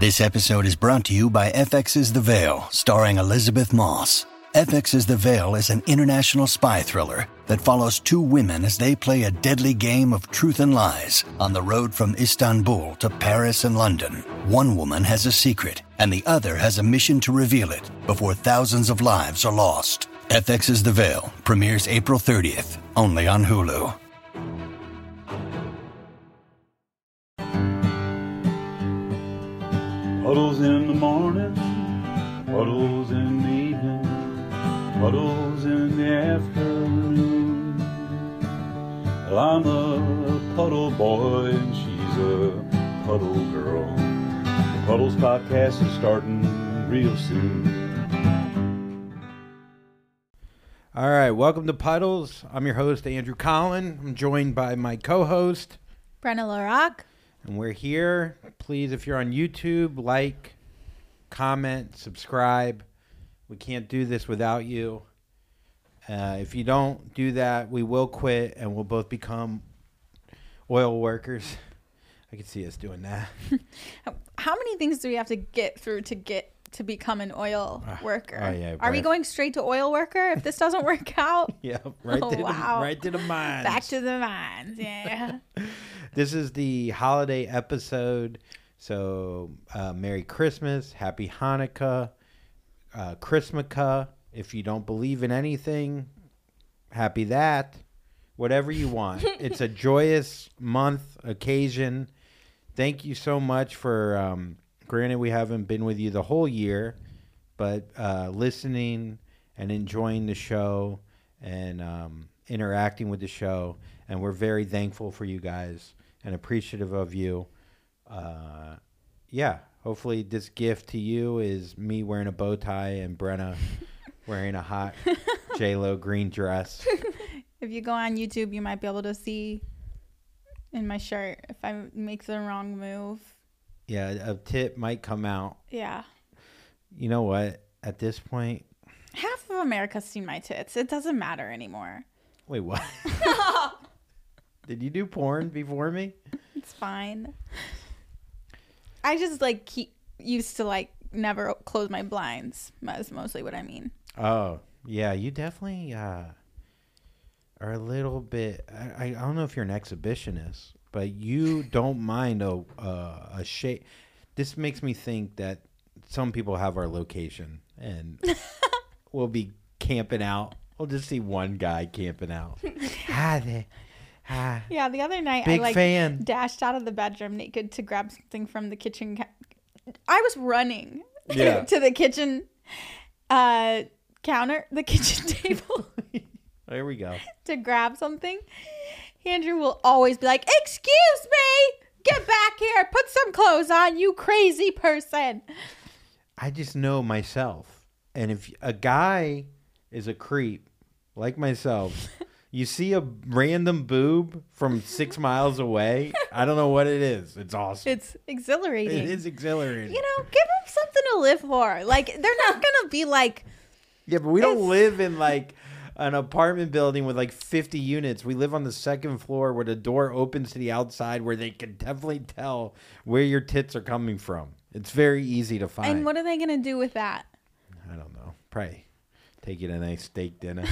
This episode is brought to you by FX's The Veil, starring Elizabeth Moss. FX's The Veil is an international spy thriller that follows two women as they play a deadly game of truth and lies on the road from Istanbul to Paris and London. One woman has a secret, and the other has a mission to reveal it before thousands of lives are lost. FX's The Veil premieres April 30th, only on Hulu. Puddles in the morning, puddles in the evening, puddles in the afternoon. Well, I'm a puddle boy and she's a puddle girl. The Puddles podcast is starting real soon. All right, welcome to Puddles. I'm your host, Andrew Collin. I'm joined by my co-host, Brenna LaRock. and we're here. Please, if you're on YouTube, like, comment, subscribe. We can't do this without you. If you don't do that, we will quit and we'll both become oil workers. I can see us doing that. How many things do we have to get through to become an oil worker? Oh, yeah, Are we going straight to oil worker if this doesn't work out? Yeah, right to the mines. Back to the mines, yeah. This is the holiday episode, so Merry Christmas, Happy Hanukkah, Christmaka. If you don't believe in anything, happy that. Whatever you want. It's a joyous month occasion. Thank you so much for, granted we haven't been with you the whole year, but listening and enjoying the show and interacting with the show. And we're very thankful for you guys and appreciative of you. Hopefully this gift to you is me wearing a bow tie and Brenna wearing a hot J-Lo green dress. If you go on YouTube, you might be able to see in my shirt if I make the wrong move. Yeah, a tip might come out. Yeah. You know what? At this point... Half of America's seen my tits. It doesn't matter anymore. Wait, what? Did you do porn before me? It's fine. I just used to never close my blinds. That's mostly what I mean. Oh, yeah. You definitely are a little bit. I don't know if you're an exhibitionist, but you don't mind a shade. This makes me think that some people have our location and we'll be camping out. We'll just see one guy camping out. Hi there. Hi. Yeah, the other night Big fan. Dashed out of the bedroom naked to grab something from the kitchen. I was running to the kitchen counter, the kitchen table. There we go. To grab something. Andrew will always be like, "Excuse me, get back here, put some clothes on, you crazy person." I just know myself. And if a guy is a creep like myself, you see a random boob from 6 miles away, I don't know what it is. It's awesome. It's exhilarating. It is exhilarating. You know, give them something to live for. Like, they're not going to be like... Yeah, but we don't live in like an apartment building with like 50 units. We live on the second floor where the door opens to the outside where they can definitely tell where your tits are coming from. It's very easy to find. And what are they going to do with that? I don't know. Probably take you to a nice steak dinner.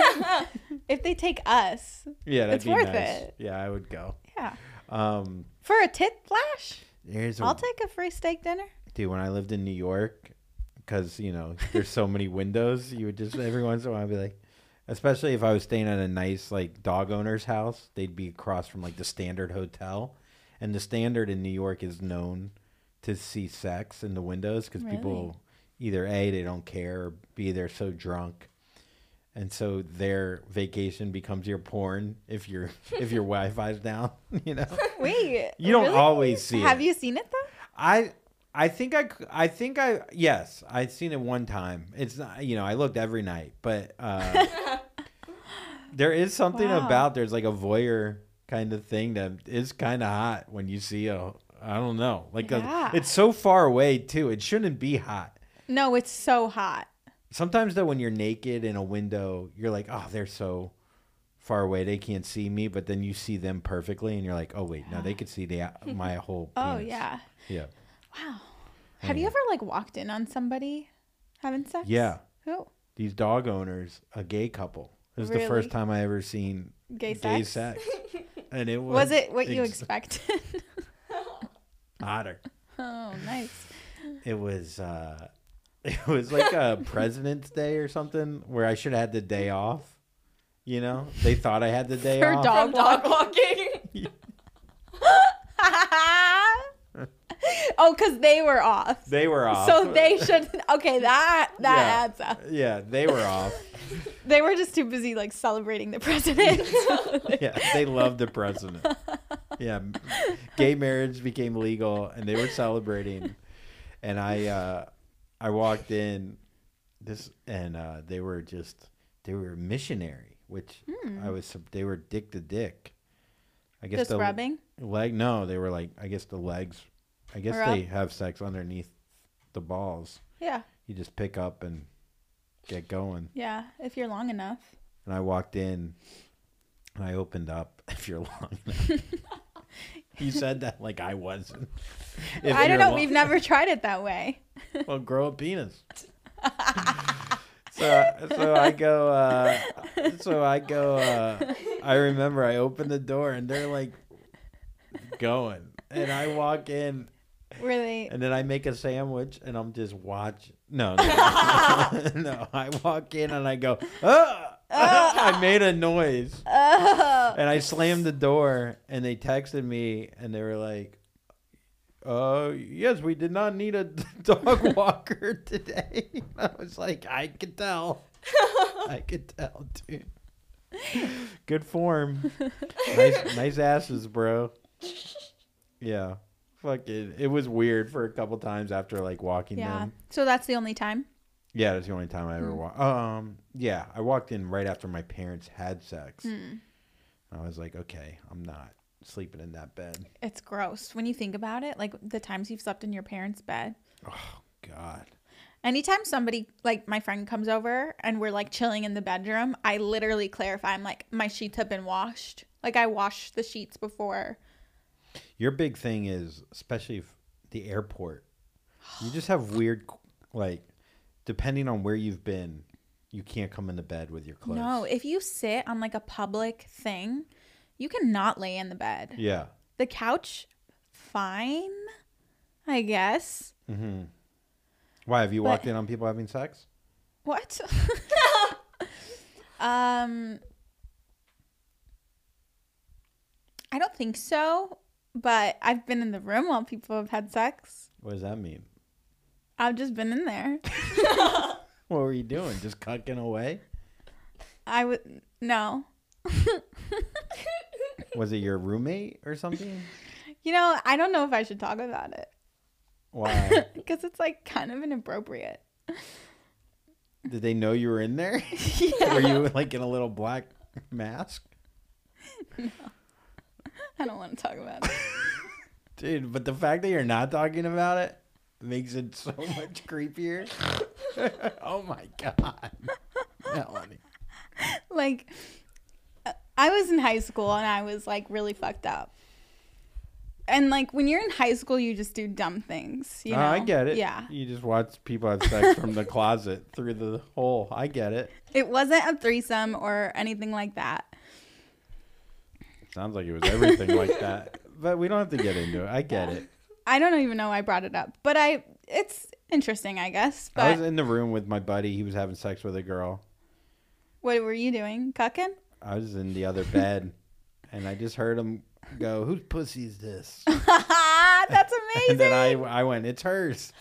If they take us, yeah, that'd it's be worth nice. it. Yeah, I would go. Yeah. Um, For a tit flash, I'll take a free steak dinner. Dude, when I lived in New York, because, you know, there's so many windows, you would just every once in a while be like, especially if I was staying at a nice, like, dog owner's house, they'd be across from, like, the Standard Hotel. And the Standard in New York is known to see sex in the windows because people either A, they don't care, or B, they're so drunk. And so their vacation becomes your porn if your Wi-Fi's down, you know? Wait. You don't always see it. Have you seen it, though? Yes, I've seen it one time. It's not, you know, I looked every night, but there is something about, there's like a voyeur kind of thing that is kind of hot when you see I don't know, like it's so far away too. It shouldn't be hot. No, it's so hot. Sometimes though, when you're naked in a window, you're like, oh, they're so far away, they can't see me. But then you see them perfectly, and you're like, oh wait, no, they could see my whole penis. Oh yeah. Yeah. Wow. Have you ever like walked in on somebody having sex? Yeah. Who? These dog owners, a gay couple. It was the Really? first time I ever seen Gay gay sex? sex. And it Was it what you expected? hotter. Oh, nice. It was like a President's Day or something where I should have had the day off. You know? They thought I had the day For off. dog Dog walking. Oh, because they were off. They were off. So they should. Okay, that Yeah. adds up. Yeah, they were off. They were just too busy like celebrating the president. Yeah, they loved the president. Yeah, gay marriage became legal, and they were celebrating. And I walked in, they were missionary, which they were dick to dick. I guess Just rubbing? leg. No, they were like, I guess the legs. I guess Or they up? have sex underneath the balls. Yeah, You just pick up and get going. yeah. If you're long enough. And I walked in, and I opened up. If you're long enough. You said that like I wasn't. If I don't you're know. long- We've never tried it that way. Well, grow a penis. So I go. I remember I opened the door and they're like going, and I walk in, Were they? and then I make a sandwich and I'm just watching. No, no. I walk in and I go, ah! I made a noise. Oh. And I slammed the door, and they texted me, and they were like, yes, we did not need a dog walker today. I was like, I could tell. I could tell, dude. Good form. Nice asses, bro. Yeah. Fuck it. It was weird for a couple times after, like, walking Yeah. in. So that's the only time. Yeah, that's the only time I ever walked. Yeah, I walked in right after my parents had sex. I was like, okay, I'm not sleeping in that bed. It's gross when you think about it. Like the times you've slept in your parents' bed. Oh, God. Anytime somebody, like my friend comes over and we're like chilling in the bedroom, I literally clarify. I'm like, my sheets have been washed. Like I wash the sheets before. Your big thing is, especially if the airport, you just have weird, like, depending on where you've been, you can't come into bed with your clothes. No, if you sit on like a public thing, you cannot lay in the bed. Yeah. The couch, fine, I guess. Mm-hmm. Why, have you walked in on people having sex? What? I don't think so, but I've been in the room while people have had sex. What does that mean? I've just been in there. What were you doing? Just cucking away? I would no. Was it your roommate or something? You know, I don't know if I should talk about it Why? because it's like kind of inappropriate. Did they know you were in there? Yeah. Were you like in a little black mask? I don't want to talk about it. Dude, but the fact that you're not talking about it makes it so much creepier. Oh my God. Melanie. Like, I was in high school and I was like really fucked up. And like when you're in high school, you just do dumb things. You know? I get it. Yeah. You just watch people have sex from the closet through the hole. I get it. It wasn't a threesome or anything like that. Sounds like it was everything like that. But we don't have to get into it. I get it. I don't even know why I brought it up, but it's interesting, I guess. I But was in the room with my buddy. He was having sex with a girl. what were you doing? Cucking? I was in the other bed, and I just heard him go, "Whose pussy is this?" That's amazing. And then I went, "It's hers."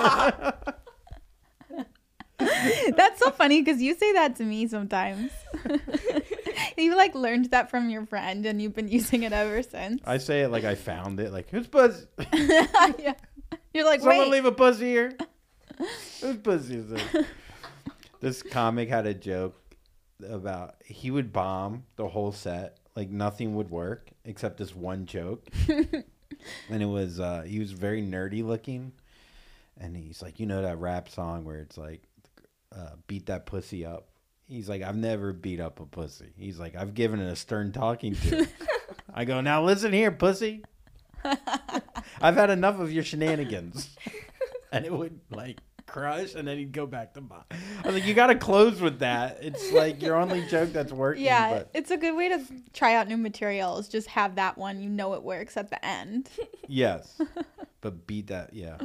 That's so funny because you say that to me sometimes. You like learned that from your friend and you've been using it ever since. I say it like I found it. Like, whose pussy? Yeah. You're like, Someone wait. leave a pussy here. Whose pussy is this? This comic had a joke about he would bomb the whole set. Like nothing would work except this one joke. And it was he was very nerdy looking. And he's like, you know that rap song where it's like, beat that pussy up. He's like, I've never beat up a pussy. He's like, I've given it a stern talking to. I go, now listen here, pussy. I've had enough of your shenanigans. and it would like crush, and then he'd go back to mom. I was like, you got to close with that. It's like your only joke that's working. Yeah, but it's a good way to try out new materials. Just have that one, you know it works at the end. yes, but beat that. Yeah.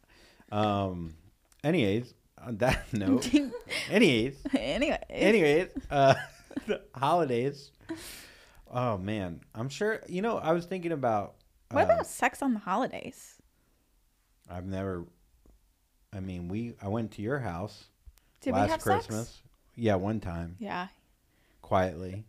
Anyways, on that note, anyways, the holidays. Oh man, I'm sure. You know, I was thinking about. What about sex on the holidays? I've never. I mean, I went to your house Did we last have Christmas. sex? Yeah, one time. Yeah. Quietly.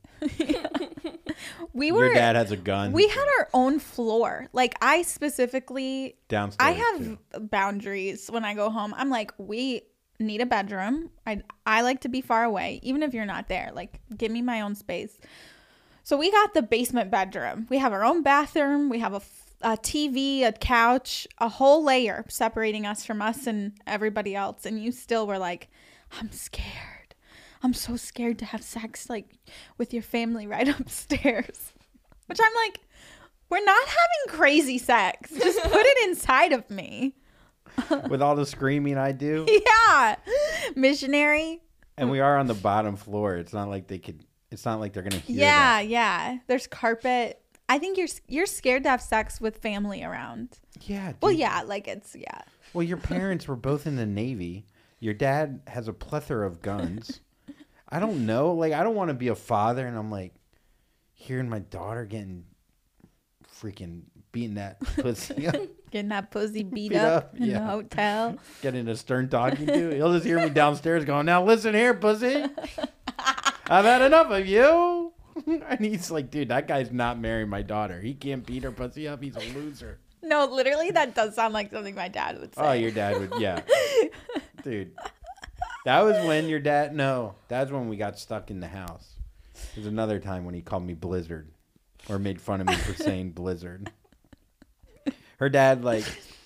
Your dad has a gun. We had our own floor. Like, I specifically downstairs. I have boundaries when I go home. I'm like, we need a bedroom. I like to be far away, even if you're not there. Like, give me my own space. So we got the basement bedroom. We have our own bathroom. We have a TV, a couch, a whole layer separating us from us and everybody else. And you still were like, I'm scared. I'm so scared to have sex like with your family right upstairs. Which I'm like, we're not having crazy sex. Just put it inside of me. With all the screaming I do. Yeah. Missionary. And we are on the bottom floor. It's not like they're gonna hear Yeah, that. yeah. There's carpet. I think you're scared to have sex with family around. Yeah. Dude. Well, yeah, like it's yeah. Well, your parents were both in the Navy. Your dad has a plethora of guns. I don't know. Like, I don't want to be a father, and I'm like hearing my daughter getting freaking beating that pussy up. Getting that pussy beat up in the hotel. Getting a stern talking to. He'll just hear me downstairs going, now listen here, pussy. I've had enough of you. And he's like, dude, that guy's not marrying my daughter. He can't beat her pussy up. He's a loser. No, literally, that does sound like something my dad would say. Oh, your dad would, yeah. Dude. That was when your dad, no, that's when we got stuck in the house. There's another time when he called me Blizzard or made fun of me for saying Blizzard. Her dad, like,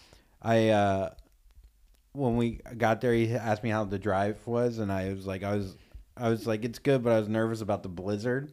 when we got there, he asked me how the drive was, and I was like, it's good, but I was nervous about the blizzard.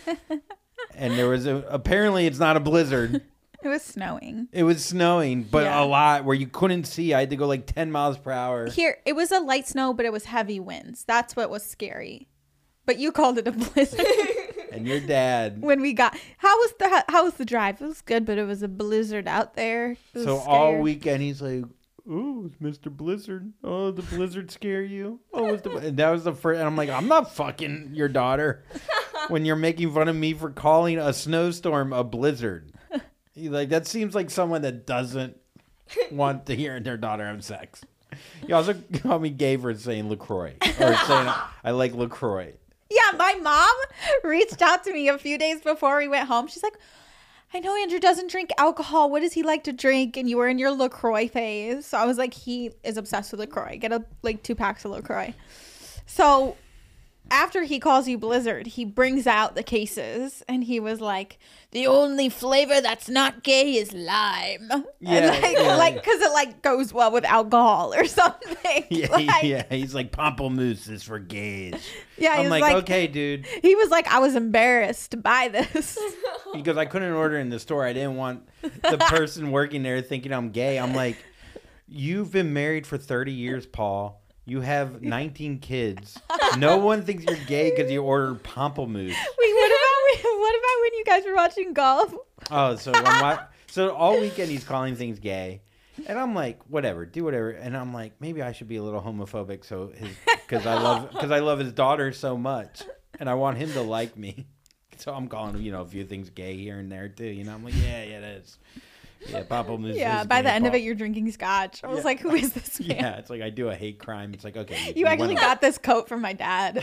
And there was apparently it's not a blizzard. It was snowing. It was snowing, but Yeah. a lot where you couldn't see. I had to go like 10 miles per hour. Here, it was a light snow, but it was heavy winds. That's what was scary. But you called it a blizzard. And your dad. When we got, how was the drive? It was good, but it was a blizzard out there. So all weekend he's like, "Oh, it's Mr. Blizzard. Oh, the blizzard scare you? Oh, and that was the first." And I'm like, "I'm not fucking your daughter." When you're making fun of me for calling a snowstorm a blizzard, like that seems like someone that doesn't want to hear their daughter have sex. You also called me gay for saying LaCroix or saying I like LaCroix. Yeah, my mom reached out to me a few days before we went home. She's like, I know Andrew doesn't drink alcohol. What does he like to drink? And you were in your LaCroix phase. So I was like, he is obsessed with LaCroix. Get 2 packs of LaCroix. So after he calls you Blizzard, he brings out the cases. And he was like, the only flavor that's not gay is lime. Yeah, and because it goes well with alcohol or something. Yeah, he's like, pamplemousse is for gays. Yeah, I'm like, okay, dude. He was like, I was embarrassed to buy this. Because I couldn't order in the store. I didn't want the person working there thinking I'm gay. I'm like, you've been married for 30 years, Paul. You have 19 kids. No one thinks you're gay because you ordered pamplemousse. Wait, what about when you guys were watching golf? Oh, so all weekend he's calling things gay. And I'm like, whatever, do whatever. And I'm like, maybe I should be a little homophobic because I love his daughter so much. And I want him to like me. So I'm calling him, a few things gay here and there too. I'm like, yeah, it is. Yeah, pamplemousse. Yeah, by the end of it, you're drinking scotch. I was like, who is this man? Yeah, it's like I do a hate crime. It's like, okay. You actually got this coat from my dad.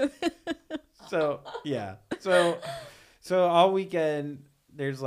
So, yeah. So all weekend, there's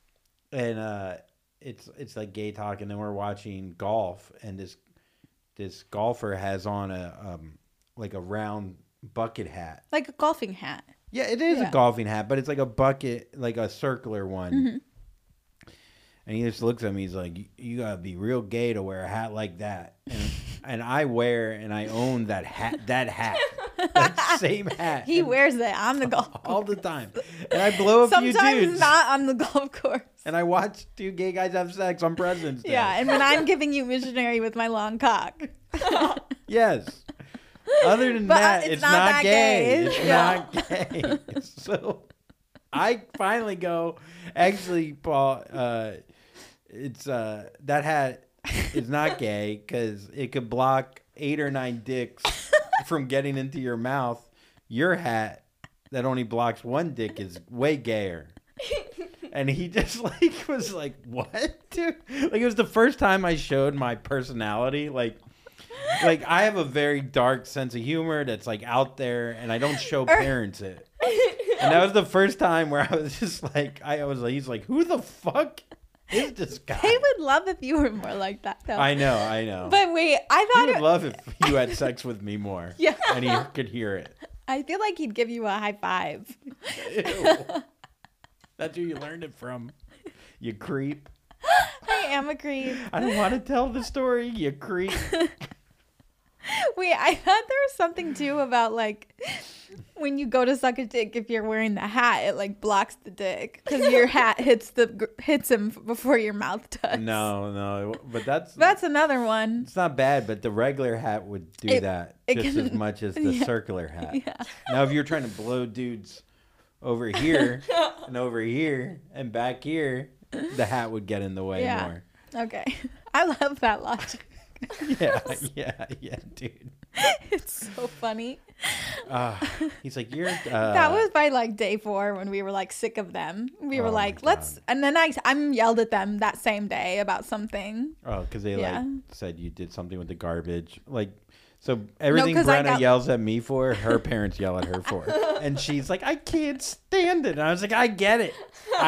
it's like gay talk, and then we're watching golf, and this golfer has on a round bucket hat. Like a golfing hat. Yeah, it is a golfing hat, but it's like a bucket, like a circular one. Mm-hmm. And he just looks at me. He's like, "You gotta be real gay to wear a hat like that." And I wear and I own that hat. That hat. That same hat. He wears it on the golf course. all the time. And I blow a few Sometimes dudes. not on the golf course. And I watch two gay guys have sex on President's Day. Yeah, and when I'm giving you missionary with my long cock. Yes. Other than But, that, it's it's not not that gay. gay. It's Yeah. not gay. So I finally go, actually, Paul, it's that hat is not gay because it could block 8 or 9 dicks from getting into your mouth. Your hat that only blocks 1 dick is way gayer. And he just was like, what, dude? Like, it was the first time I showed my personality. Like I have a very dark sense of humor that's like out there, and I don't show parents it. And that was the first time where I was just like, he's like, who the fuck is this guy? They would love if you were more like that, though. I know. But wait, I He thought would love if you had sex with me more. Yeah. And he could hear it. I feel like he'd give you a high five. Ew. That's who you learned it from. You creep. I am a creep. I don't want to tell the story. You creep. Wait, I thought there was something too about like when you go to suck a dick, if you're wearing the hat, it like blocks the dick because your hat hits him before your mouth does. No, but that's another one. it's not bad. But the regular hat would do that it just can- as much as the circular hat. Yeah. Now, if you're trying to blow dudes over here and over here and back here, the hat would get in the way Yeah. more. Okay, I love that logic. Yeah, dude. It's so funny. He's like, you're. That was by like day 4 when we were like sick of them. We were Oh, like, my let's. And then I'm yelled at them that same day about something. Oh, because they Yeah. like said you did something with the garbage, like. So everything 'cause I Brenna got- yells at me for, her parents yell at her for, and she's like, I can't stand it. And I was like, I get it.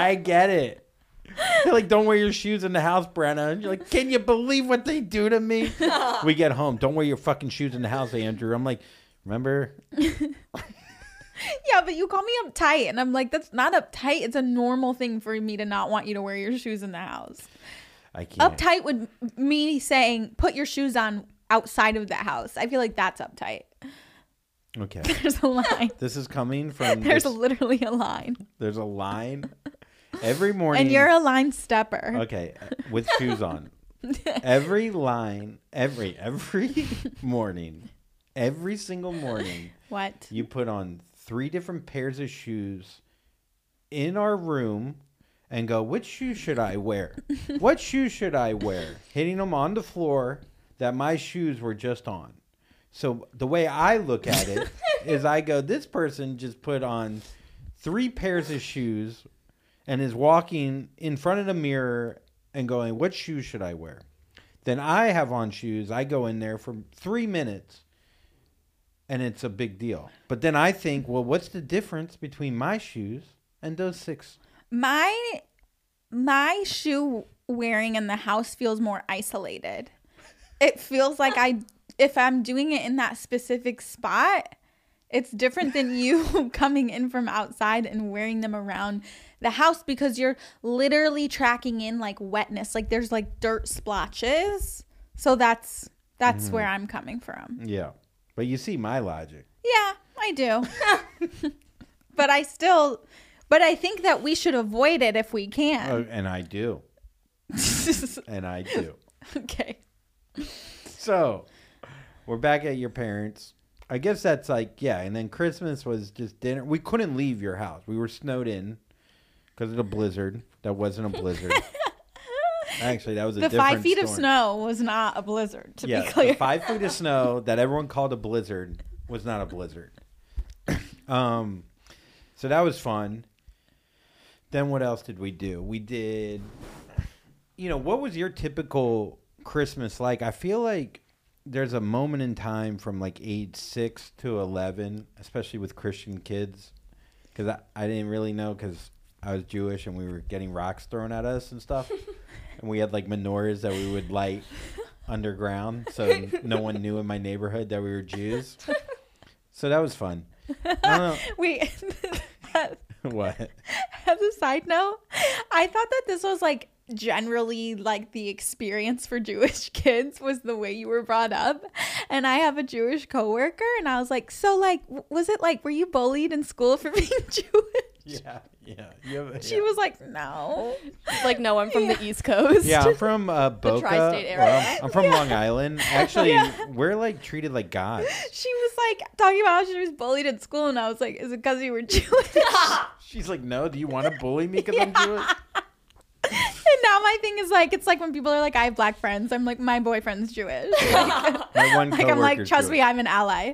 They're like, don't wear your shoes in the house, Brenna. And you're like, can you believe what they do to me? We get home, don't wear your fucking shoes in the house, Andrew. I'm like, remember? Yeah, but you call me uptight, and I'm like, that's not uptight. It's a normal thing for me to not want you to wear your shoes in the house. I can't. Uptight would me saying put your shoes on outside of the house. I feel like that's uptight. Okay. There's a line. This is coming from. There's literally a line. There's a line. Every morning. And you're a line stepper. Okay, with shoes on. Every line, every morning, every single morning, What? you put on 3 different pairs of shoes in our room and go, which shoe should I wear? What shoes should I wear? Hitting them on the floor that my shoes were just on. So the way I look at it is I go, this person just put on 3 pairs of shoes and is walking in front of the mirror and going, what shoes should I wear? Then I have on shoes. I go in there for 3 minutes and it's a big deal. But then I think, well, what's the difference between my shoes and those 6? My shoe wearing in the house feels more isolated. It feels like if I'm doing it in that specific spot, it's different than you coming in from outside and wearing them around the house because you're literally tracking in like wetness. Like there's like dirt splotches. So that's where I'm coming from. Yeah. But you see my logic. Yeah, I do. But I think that we should avoid it if we can. Oh, and I do. And I do. Okay. So, we're back at your parents'. I guess that's like, yeah. And then Christmas was just dinner. We couldn't leave your house. We were snowed in because of the blizzard. That wasn't a blizzard. Actually, that was a The different 5 feet of storm. snow was not a blizzard, to Yeah, be clear. the 5 feet of snow that everyone called a blizzard was not a blizzard. So that was fun. Then what else did we do? We did, what was your typical Christmas like? I feel like there's a moment in time from like age 6 to 11, especially with Christian kids, because I didn't really know because I was Jewish and we were getting rocks thrown at us and stuff. And we had like menorahs that we would light underground so no one knew in my neighborhood that we were Jews. So that was fun. I don't know. Wait, What? as a side note, I thought that this was like generally like the experience for Jewish kids was the way you were brought up. And I have a Jewish coworker, and I was like, so like, was it like, were you bullied in school for being Jewish? Yeah. She was like, no. Like, no, I'm from the East Coast. Yeah, I'm from Boca. tri-state area. I'm from Long Island. Actually, we're like treated like gods. She was like talking about how she was bullied in school, and I was like, is it because you were Jewish? She's like, no, do you want to bully me because I'm Jewish? And now my thing is like, it's like when people are like, I have black friends, I'm like, my boyfriend's Jewish. Like, My one like I'm like, coworker's trust me, Jewish. I'm an ally.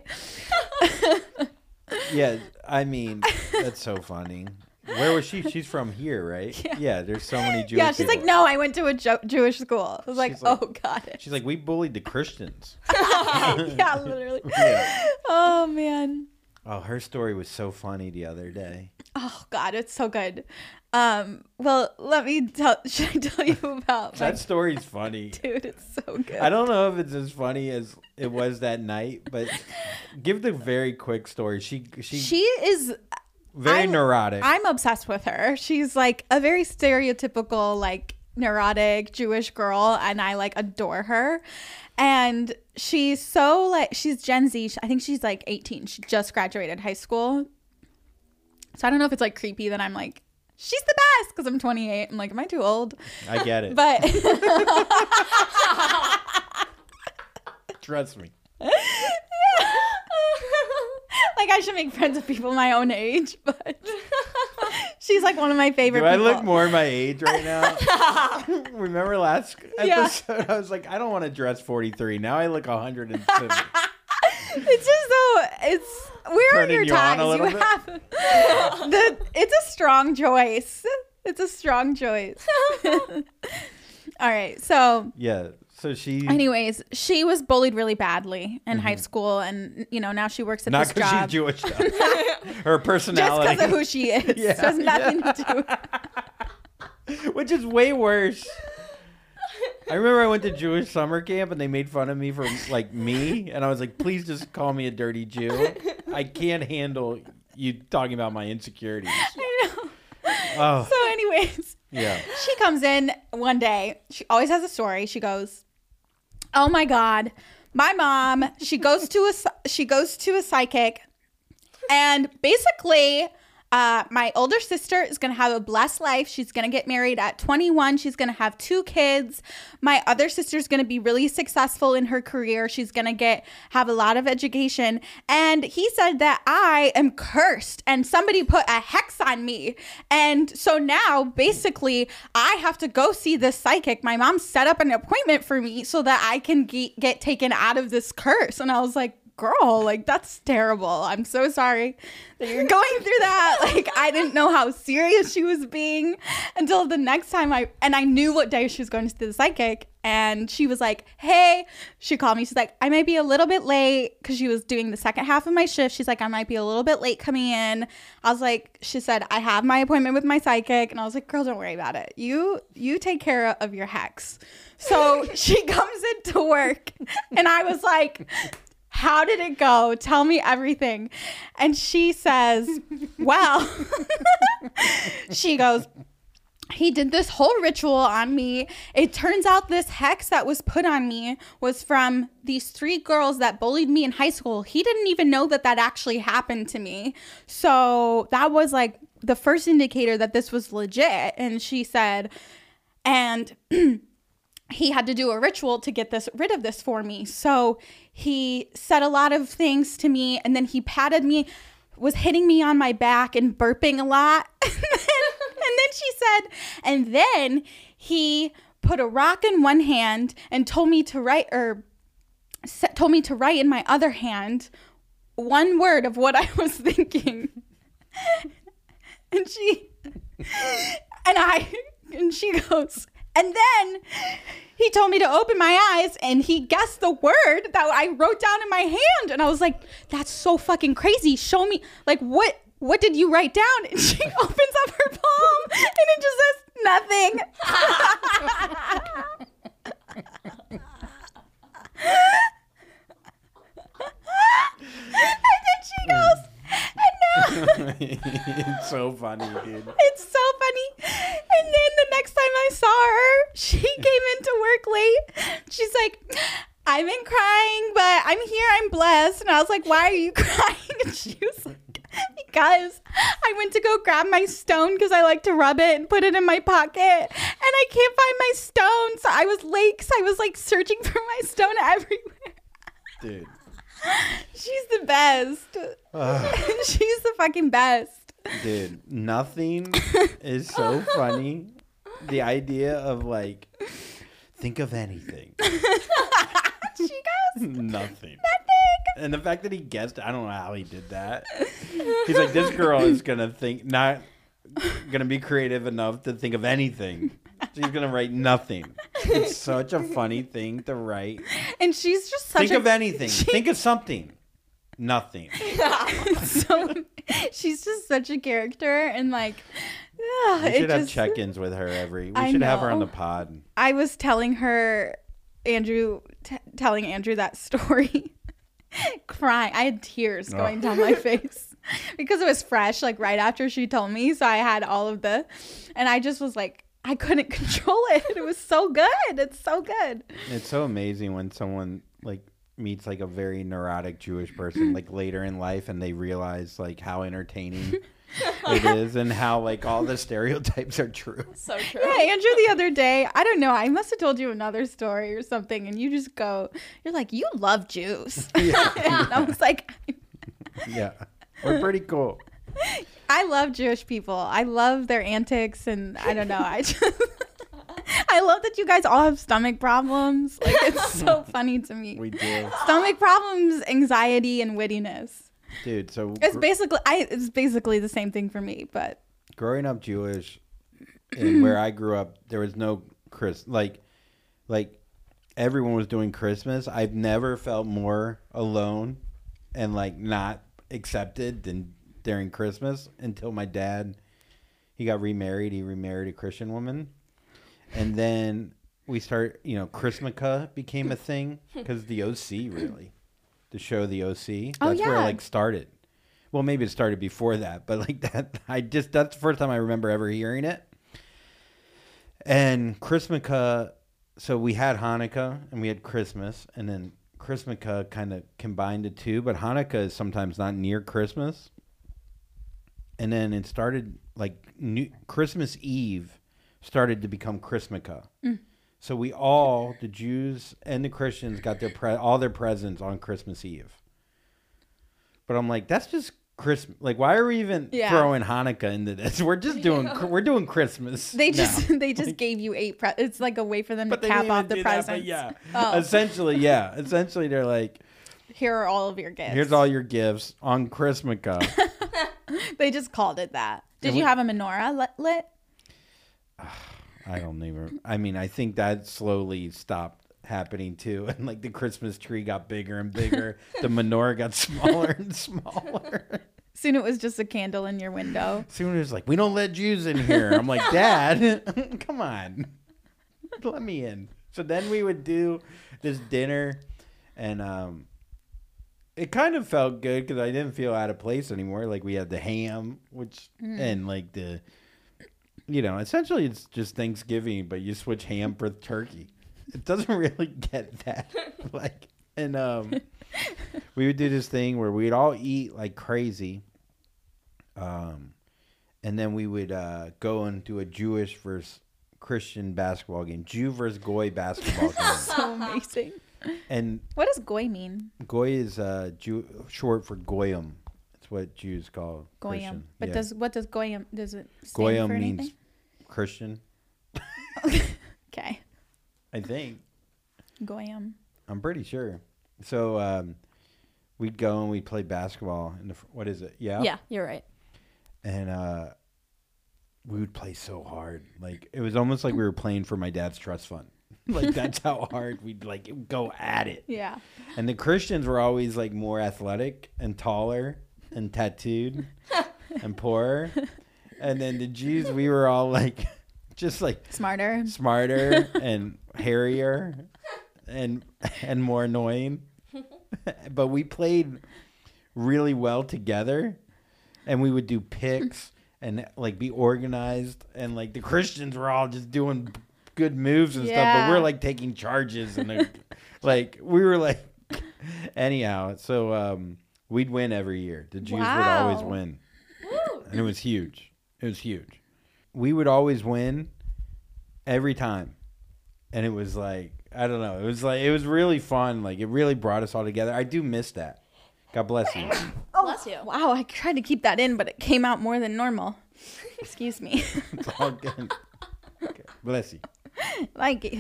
Yeah, I mean, that's so funny. Where was she? She's from here, right? Yeah, there's so many Jewish Yeah, she's like, people. no, I went to a Jewish school. I was like, She's like- oh, got it. She's like, we bullied the Christians. Yeah, literally. Yeah. Oh, man. Oh, her story was so funny the other day. Oh, God, it's so good. Well, let me should I tell you about my That story's funny. dude? It's so good. I don't know if it's as funny as it was that night, but give the very quick story. She is very neurotic. I'm obsessed with her. She's like a very stereotypical, like neurotic Jewish girl, and I like adore her. And she's so like, she's Gen Z. I think she's like 18. She just graduated high school. So I don't know if it's like creepy that I'm like, she's the best because I'm 28. I'm like, am I too old? I get it. But Trust me. like, I should make friends with people my own age, but she's like one of my favorite Do I people. look more my age right now? Remember last episode? I was like, I don't want to dress 43. Now I look 150. It's just so we're on Turning your you on times. a You little bit? have it's a strong choice. It's a strong choice. All right, so Yeah. So she. anyways, she was bullied really badly in high school, and you know now she works at Not this because job. she's Jewish. Though. Her Just personality. because of who she is. Yeah, It has nothing to do. Which is way worse. I remember I went to Jewish summer camp and they made fun of me for like me, and I was like, please just call me a dirty Jew. I can't handle you talking about my insecurities. I know. Oh, So anyways, yeah. she comes in one day. She always has a story. She goes, "Oh my God, my mom. She goes to a psychic, and basically, my older sister is gonna have a blessed life. She's gonna get married at 21. She's gonna have 2 kids. My other sister's gonna be really successful in her career. She's gonna have a lot of education. And he said that I am cursed, and somebody put a hex on me. And so now, basically, I have to go see this psychic. My mom set up an appointment for me so that I can get taken out of this curse." And I was like, girl, like, that's terrible. I'm so sorry that you're going through that. Like, I didn't know how serious she was being until the next time I knew what day she was going to see the psychic. And she was like, hey, she called me. She's like, I might be a little bit late, because she was doing the second half of my shift. She's like, I might be a little bit late coming in. I was like, she said, I have my appointment with my psychic. And I was like, girl, don't worry about it. You take care of your hex. So she comes into work, and I was like, how did it go? Tell me everything. And she says, well, she goes, he did this whole ritual on me. It turns out this hex that was put on me was from these 3 girls that bullied me in high school. He didn't even know that actually happened to me. So that was like the first indicator that this was legit. And she said, and he had to do a ritual to get rid of this for me. So he said a lot of things to me, and then he patted me, was hitting me on my back and burping a lot. And then she said, and then he put a rock in one hand and told me to write in my other hand one word of what I was thinking. And she goes, and then he told me to open my eyes, and he guessed the word that I wrote down in my hand. And I was like, that's so fucking crazy. Show me, like, what did you write down? And she opens up her palm, and it just says nothing. And then she goes, and now It's so funny, dude. it's so funny. And then the next time I saw her, like, I've been crying, but I'm here. I'm blessed. And I was like, why are you crying? And she was like, because I went to go grab my stone because I like to rub it and put it in my pocket. And I can't find my stone. So I was late because I was like searching for my stone everywhere. Dude. She's the best. She's the fucking best. Dude, nothing is so funny. The idea of like, think of anything. She goes, Nothing. nothing. And the fact that he guessed, I don't know how he did that. He's like, this girl is gonna be creative enough to think of anything. She's gonna write nothing. It's such a funny thing to write. And she's just such Think of anything. Think of something. Nothing. So she's just such a character, and like, We should have check-ins with her we should have her on the pod. I was telling her, telling Andrew that story, crying. I had tears going down my face because it was fresh, like right after she told me. So I had all of and I just was like, I couldn't control it. It was so good. It's so good. It's so amazing when someone like meets like a very neurotic Jewish person like later in life, and they realize like how entertaining it is and how like all the stereotypes are true. So true. Yeah, Andrew, the other day, I don't know, I must have told you another story or something, and you just go, you're like, you love Jews. Yeah. And I was like, Yeah, we're pretty cool. I love Jewish people. I love their antics, and I don't know, I love that you guys all have stomach problems. Like, it's so funny to me. We do. Stomach problems, anxiety, and wittiness. Dude, so It's basically the same thing for me, but growing up Jewish and where I grew up, there was no like everyone was doing Christmas. I've never felt more alone and like not accepted than during Christmas until my dad, he got remarried. He remarried a Christian woman. And then we start, Chrismica became a thing because the OC really, the show The OC. That's where it like started. Well, maybe it started before that, but like that, that's the first time I remember ever hearing it. And Chrismica, so we had Hanukkah and we had Christmas, and then Chrismica kind of combined the two, but Hanukkah is sometimes not near Christmas. And then it started like Christmas Eve started to become Chrismica. So we all, the Jews and the Christians, got all their presents on Christmas Eve. But I'm like, that's just Christmas. Like, why are we even throwing Hanukkah into this? We're just doing Christmas. they just gave you 8 it's like a way for them to cap off the presents. Essentially they're like, here are all of your gifts. Here's all your gifts on Chrismica. They just called it that. Did you have a menorah lit? I don't even. I mean, I think that slowly stopped happening too, and like the Christmas tree got bigger and bigger. The menorah got smaller and smaller. Soon it was just a candle in your window. Soon it was like, we don't let Jews in here. I'm like, Dad, come on, let me in. So then we would do this dinner, and it kind of felt good because I didn't feel out of place anymore. Like we had the ham, and like the. Essentially it's just Thanksgiving, but you switch ham for turkey. It doesn't really get that. We would do this thing where we'd all eat like crazy. And then we would go and do a Jewish versus Christian basketball game. Jew versus Goy basketball game. So amazing. And what does Goy mean? Goy is short for Goyim. What Jews call Goyim. Christian. But what does Goyim, does it stand Goyim for anything? means Christian. Okay. I think. Goyim. I'm pretty sure. So we'd go and we'd play basketball. What is it? Yeah? Yeah, you're right. And we would play so hard. Like, it was almost like we were playing for my dad's trust fund. Like, that's how hard we'd like go at it. Yeah. And the Christians were always like more athletic and taller and tattooed and poorer. And then the Jews, we were all like, just like smarter and hairier and more annoying. But we played really well together, and we would do picks and like be organized. And like the Christians were all just doing good moves and stuff, Yeah. but we're like taking charges and like we were like anyhow. So we'd win every year. The Jews would always Wow. win, and it was huge. It was huge. We would always win every time, and it was like I don't know. It was really fun. Like it really brought us all together. I do miss that. God bless you. Bless you. Wow, I tried to keep that in, but it came out more than normal. Excuse me. It's all good. Okay. Bless you. Like it.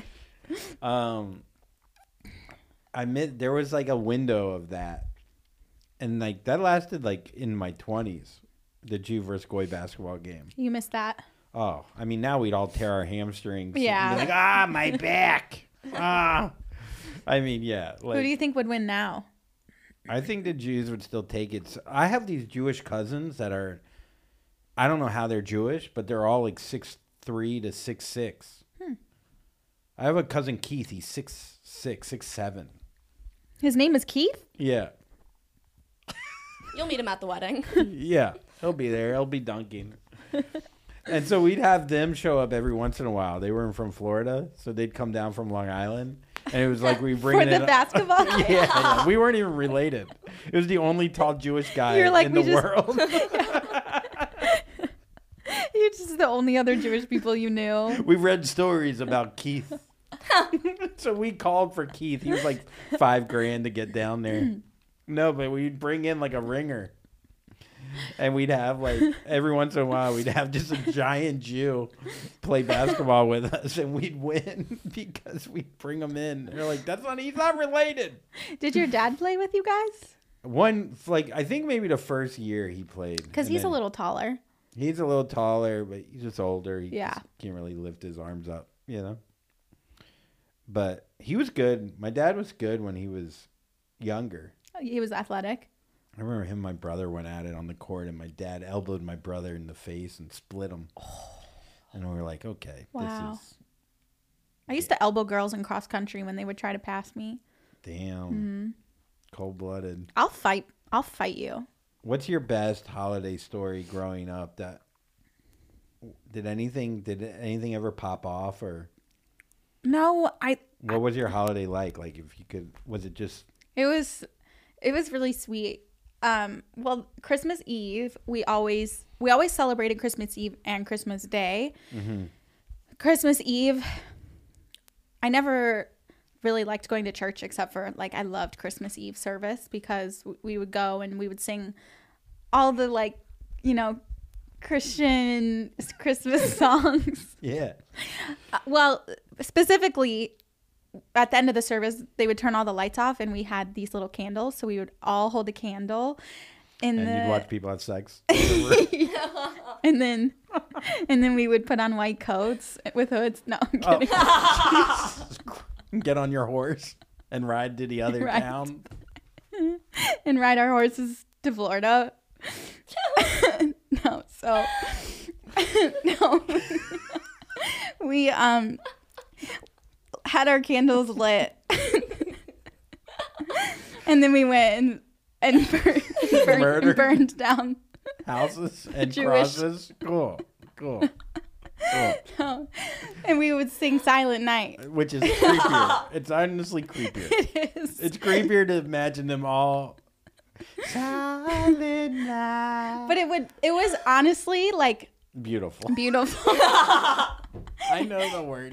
There was like a window of that, and like that lasted like in my 20s. The Jew versus Goy basketball game. You missed that. Oh, I mean, now we'd all tear our hamstrings. Yeah. And be like, my back. I mean, yeah. Like, Who do you think would win now? I think the Jews would still take it. I have these Jewish cousins that are, I don't know how they're Jewish, but they're all like 6'3" to 6'6". I have a cousin Keith. He's 6'6", 6'7". His name is Keith? Yeah. You'll meet him at the wedding. Yeah. He'll be there. He'll be dunking. And so we'd have them show up every once in a while. They were from Florida, so they'd come down from Long Island. And it was like we bring For it the basketball? yeah, we weren't even related. It was the only tall Jewish guy You're like, in we the just- world. You're just the only other Jewish people you knew. We read stories about Keith. So we called for Keith. He was like $5,000 to get down there. No, but we'd bring in like a ringer. And we'd have like every once in a while we'd have just a giant Jew play basketball with us, and we'd win because we'd bring him in. They're like, he's not related. Did your dad play with you guys? I think maybe the first year he played. Because and he's a then little taller. He's a little taller, but he's just older. He Yeah. just can't really lift his arms up, But he was good. My dad was good when he was younger. He was athletic. I remember him and my brother went at it on the court, and my dad elbowed my brother in the face and split him. And we were like, okay, Wow. this is I used to elbow girls in cross country when they would try to pass me. damn cold-blooded. I'll fight you. What's your best holiday story growing up? Did anything ever pop off, or No, what was your holiday like? Like, if you could, was it just it was really sweet. Well, Christmas Eve, we always celebrated Christmas Eve and Christmas Day. Mm-hmm. Christmas Eve, I never really liked going to church, except for like I loved Christmas Eve service because we would go and we would sing all the Christian Christmas songs. yeah? Well, specifically at the end of the service, they would turn all the lights off, and we had these little candles, so we would all hold a candle. And you'd watch people have sex. And then we would put on white coats with hoods. No, I'm kidding. Get on your horse and ride to the other Right. town. And ride our horses to Florida. No, so no. We had our candles lit. And then we went and burned down. Houses and Jewish- crosses. Cool. And we would sing Silent Night. Which is creepier. It's honestly creepier. It is. It's creepier to imagine them all. Silent night. But it was honestly like Beautiful. beautiful. I know the word.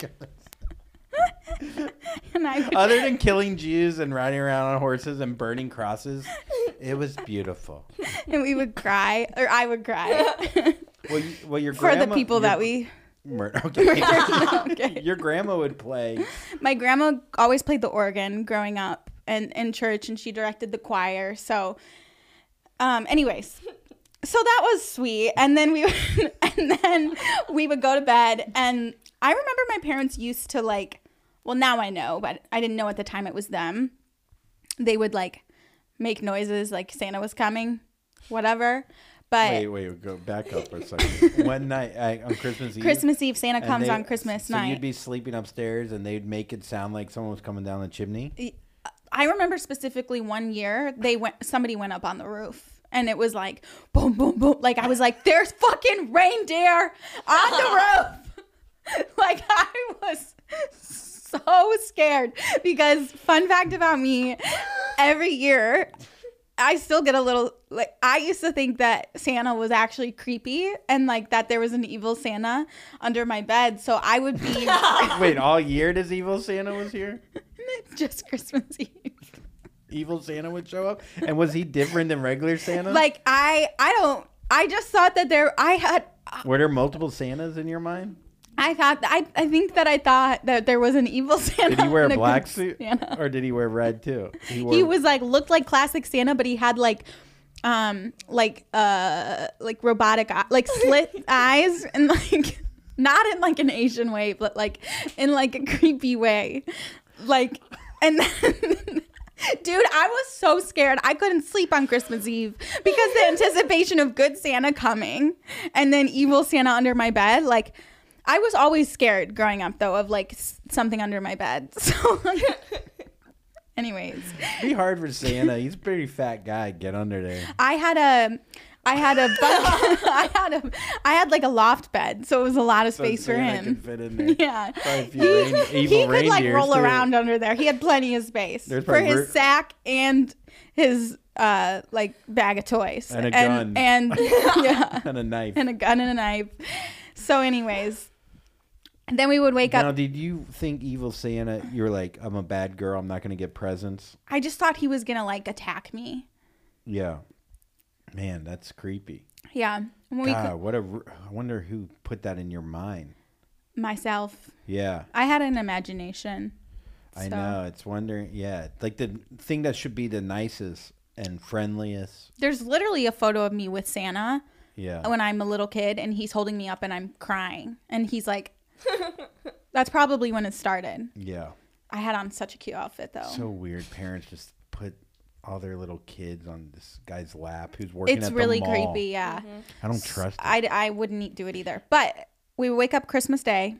And I would, Other than killing Jews and riding around on horses and burning crosses, it was beautiful. and we would cry, or I would cry Well, your for grandma, the people that we. Okay. Okay. Your grandma would play. My grandma always played the organ growing up and in church, and she directed the choir. So, anyways, so that was sweet. And then we would go to bed, and I remember my parents used to well, now I know, but I didn't know at the time it was them. They would make noises like Santa was coming, whatever. But Wait, go back up for a second. One night on Christmas Eve. Santa comes on Christmas night. So you'd be sleeping upstairs, and they'd make it sound like someone was coming down the chimney. I remember specifically one year somebody went up on the roof, and it was like boom, boom, boom. Like I was like, "There's fucking reindeer on the roof," Like, I was so scared because, fun fact about me, every year I still get a little, like, I used to think that Santa was actually creepy and, like, that there was an evil Santa under my bed. So I would be Wait, all year does evil Santa was here? just Christmas Eve. Evil Santa would show up? And was he different than regular Santa? Like, I just thought that Were there multiple Santas in your mind? I think that there was an evil Santa. Did he wear a and black good suit? Santa. Or did he wear red too? He was like, looked like classic Santa, but he had like robotic like slit eyes, and like not in like an Asian way, but like in like a creepy way. Like, and then dude, I was so scared. I couldn't sleep on Christmas Eve because the anticipation of good Santa coming and then evil Santa under my bed. Like, I was always scared growing up, though, of like something under my bed. So, anyways, It'd be hard for Santa. He's a pretty fat guy. Get under there. I had like a loft bed, so it was a lot of space for Santa him. could fit in there. Yeah, Probably a few he evil could like reindeers, roll too. around under there. He had plenty of space There's for probably his sack and his like bag of toys And a gun. and yeah, And a knife. and a gun and a knife. So, anyways, and then we would wake Now, up. did you think evil Santa, you're like, I'm a bad girl, I'm not going to get presents? I just thought he was gonna like attack me. Yeah. Man, that's creepy. Yeah, when we God, I wonder who put that in your mind. myself, Yeah. I had an imagination. I So- know. It's wondering. Yeah. Like the thing that should be the nicest and friendliest. There's literally a photo of me with Santa Yeah. when I'm a little kid, and he's holding me up, and I'm crying, and he's like, that's probably when it started. Yeah. I had on such a cute outfit, though. So weird. Parents just put all their little kids on this guy's lap who's working It's at really the mall. creepy, yeah. I don't trust it. I wouldn't do it either. But we would wake up Christmas Day.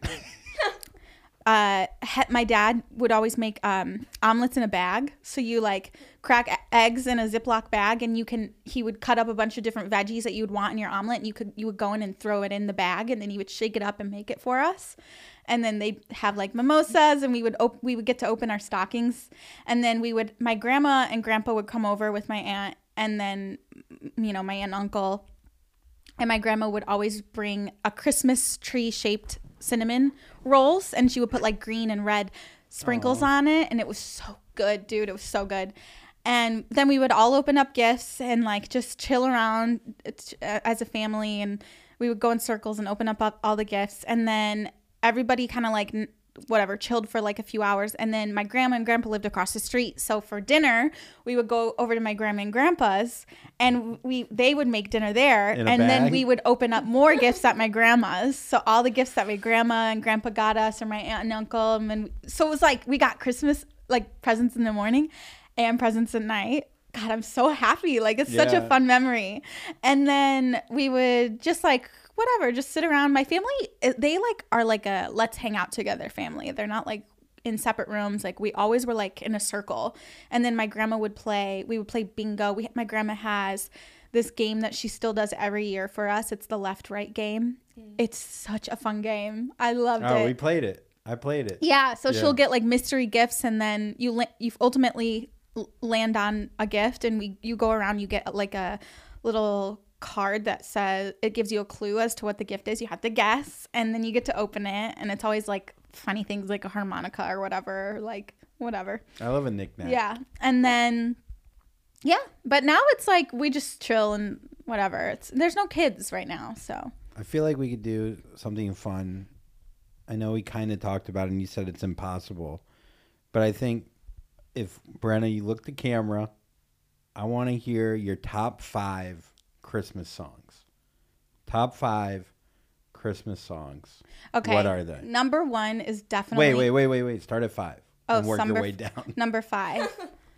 My dad would always make omelets in a bag. So you like crack eggs in a Ziploc bag, and he would cut up a bunch of different veggies that you would want in your omelet, and you would go in and throw it in the bag, and then he would shake it up and make it for us. And then they'd have like mimosas, and we would get to open our stockings, and then my grandma and grandpa would come over with my aunt, and then my aunt and uncle. And my grandma would always bring a Christmas tree shaped cinnamon rolls, and she would put like green and red sprinkles on it, and it was so good, dude. It was so good. And then we would all open up gifts and like just chill around as a family, and we would go in circles and open up all the gifts, and then everybody kind of like chilled for like a few hours. And then my grandma and grandpa lived across the street, so for dinner we would go over to my grandma and grandpa's, and they would make dinner there, In a and then bag? we would open up more gifts at my grandma's. So all the gifts that my grandma and grandpa got us, or my aunt and uncle, and then so it was like we got Christmas like presents in the morning and presents at night. God, I'm so happy. Like, it's such a Yeah. fun memory. And then we would just like whatever, just sit around. My family, they like are like a let's hang out together family. They're not like in separate rooms. Like, we always were like in a circle. And then my grandma would play. We would play bingo. My grandma has this game that she still does every year for us. It's the left right game. It's such a fun game. I loved it. Oh, we played it. I played it. Yeah, so Yeah. she'll get like mystery gifts, and then you ultimately land on a gift, and you go around. You get like a little card that says, it gives you a clue as to what the gift is. You have to guess, and then you get to open it, and it's always like funny things like a harmonica or whatever, like whatever. I love a knick-knack. Yeah, and then but now it's like we just chill and whatever. There's no kids right now, so I feel like we could do something fun. I know we kind of talked about it, and you said it's impossible. But I think if, Brenna, you look at the camera, I want to hear your top 5 Christmas songs. Top 5 Christmas songs. okay. What are they? Number 1 is definitely Wait. Start at 5. Oh, and work number your way down. Number 5.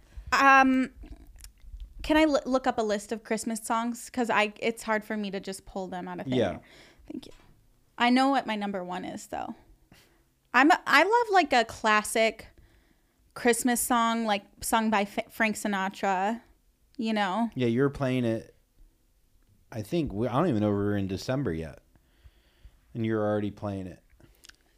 Can I look up a list of Christmas songs? Because it's hard for me to just pull them out of thin Yeah. air. Thank you. I know what my number 1 is, though. I love like a classic Christmas song, like sung by Frank Sinatra. You know. Yeah, you were playing it. I think I don't even know if we were in December yet, and you're already playing it.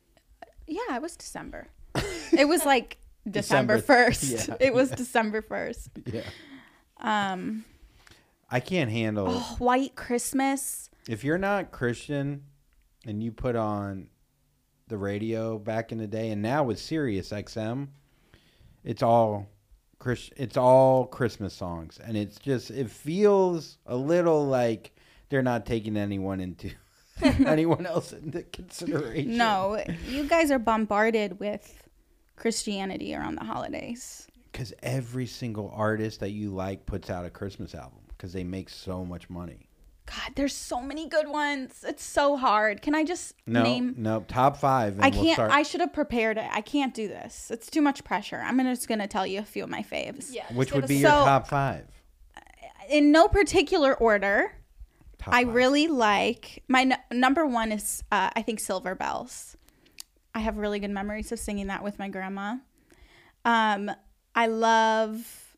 Yeah, it was December. It was like December December, 1st. yeah, It was yeah. December 1st. Yeah. I can't handle Oh, White Christmas. if you're not Christian and you put on the radio back in the day, and now with Sirius XM, it's all Christmas songs, and it feels a little like they're not taking anyone else into consideration. No, you guys are bombarded with Christianity around the holidays. Because every single artist that you like puts out a Christmas album because they make so much money. God, there's so many good ones. It's so hard. Can I just name? No, top 5. And I we'll can't. start. I should have prepared it. I can't do this. It's too much pressure. I'm just gonna tell you a few of my faves. Yeah. just Which give would us be a- your So- top 5? In no particular order. Top I 5. really like my number one is I think Silver Bells. I have really good memories of singing that with my grandma. I love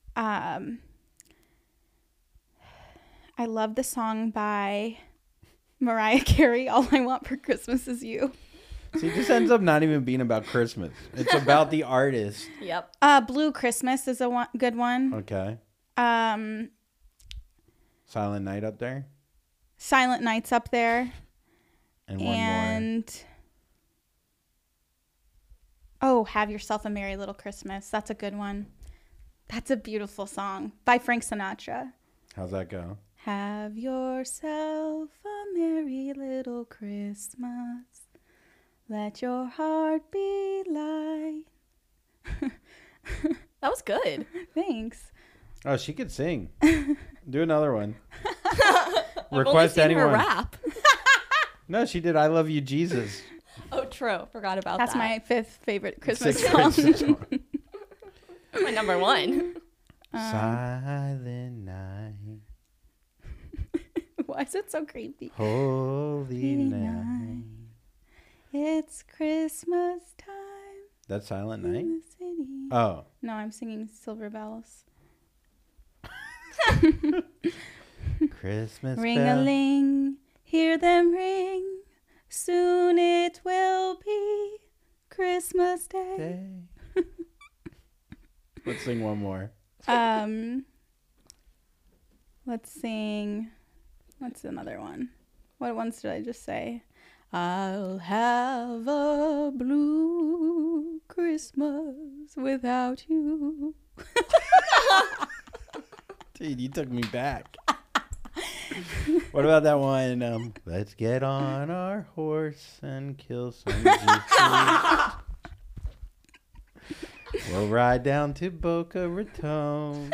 the song by Mariah Carey, All I Want for Christmas Is You. See, this ends up not even being about Christmas. It's about the artist. Yep. Blue Christmas is a good one. Okay. Um, Silent Night up there. Silent Night's up there. And one more. And oh, Have Yourself a Merry Little Christmas. That's a good one. That's a beautiful song by Frank Sinatra. How's that go? Have yourself a merry little Christmas. Let your heart be light. That was good. Thanks. Oh, she could sing. Do another one. I've only Request seen her anyone. rap. No, she did I Love You, Jesus. Oh, true. Forgot about That's that. my fifth favorite Christmas Sixth song. Christmas song. My number one. Silent night. Why is it so creepy? Holy night. It's Christmas time That's Silent in Night? the city. Oh. No, I'm singing Silver Bells. Christmas Ring bell. a ling, hear them ring. Soon it will be Christmas Day. Day. Let's sing one more. Let's sing. What's another one? What ones did I just say? I'll have a blue Christmas without you. Dude, you took me back. What about that one? Let's get on our horse and kill some gypsies. We'll ride down to Boca Raton.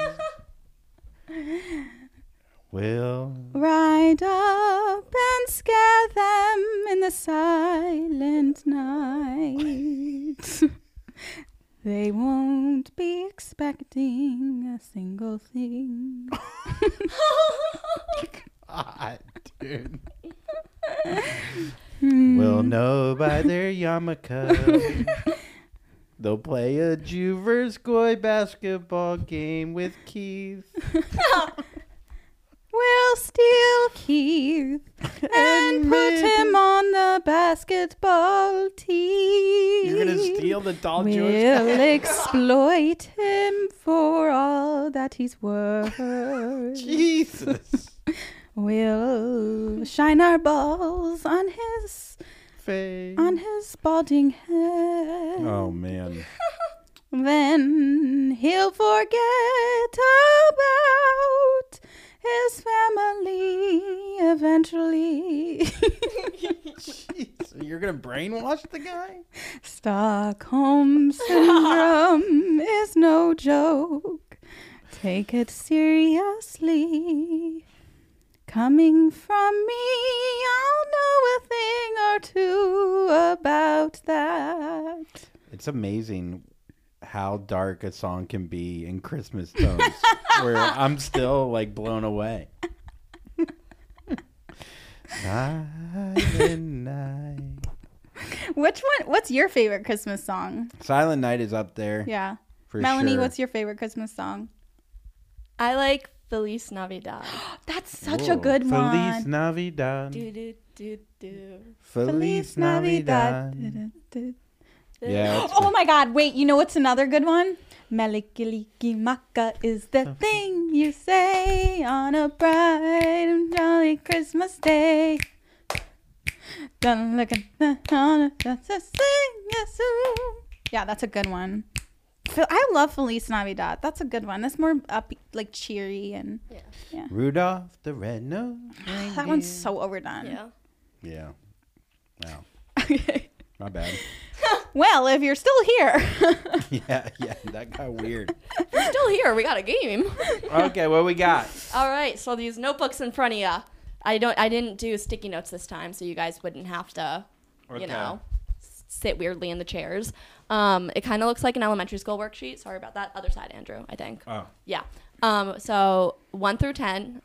We'll Ride up and scare them in the silent night. They won't be expecting a single thing. God, dude. We'll know by their yarmulke. They'll play a Juverskoy basketball game with Keith. We'll steal Keith and put him on the basketball team. You're gonna steal the tall Jewish We'll guy? exploit him for all that he's worth. Jesus. We'll shine our balls on his Face. balding head. Oh man. Then he'll forget about his family eventually. Jeez, you're gonna brainwash the guy? Stockholm Syndrome is no joke. Take it seriously. Coming from me, I'll know a thing or two about that. It's amazing how dark a song can be in Christmas tones, where I'm still like blown away. Silent Night. What's your favorite Christmas song? Silent Night is up there. Yeah. For Melanie, sure. what's your favorite Christmas song? I like Feliz Navidad. That's such a Whoa. good Feliz one. Navidad. Do do do do. Feliz Navidad. Yeah. Oh my God! Wait, you know what's another good one? Melikiliki maka is the thing you say on a bright and jolly Christmas day. Don't look at that's a sing. Yeah, that's a good one. I love Feliz Navidad. That's a good one. That's more up, like cheery and yeah. Rudolph the Red-Nosed That one's so overdone. Yeah. Yeah. Wow. Okay. My bad. Well, if you're still here. Yeah, that got weird. We're still here. We got a game. Okay, what we got? All right. So these notebooks in front of you. I didn't do sticky notes this time, so you guys wouldn't have to, sit weirdly in the chairs. It kind of looks like an elementary school worksheet. Sorry about that. Other side, Andrew, I think. Oh. Yeah. So 1 through 10.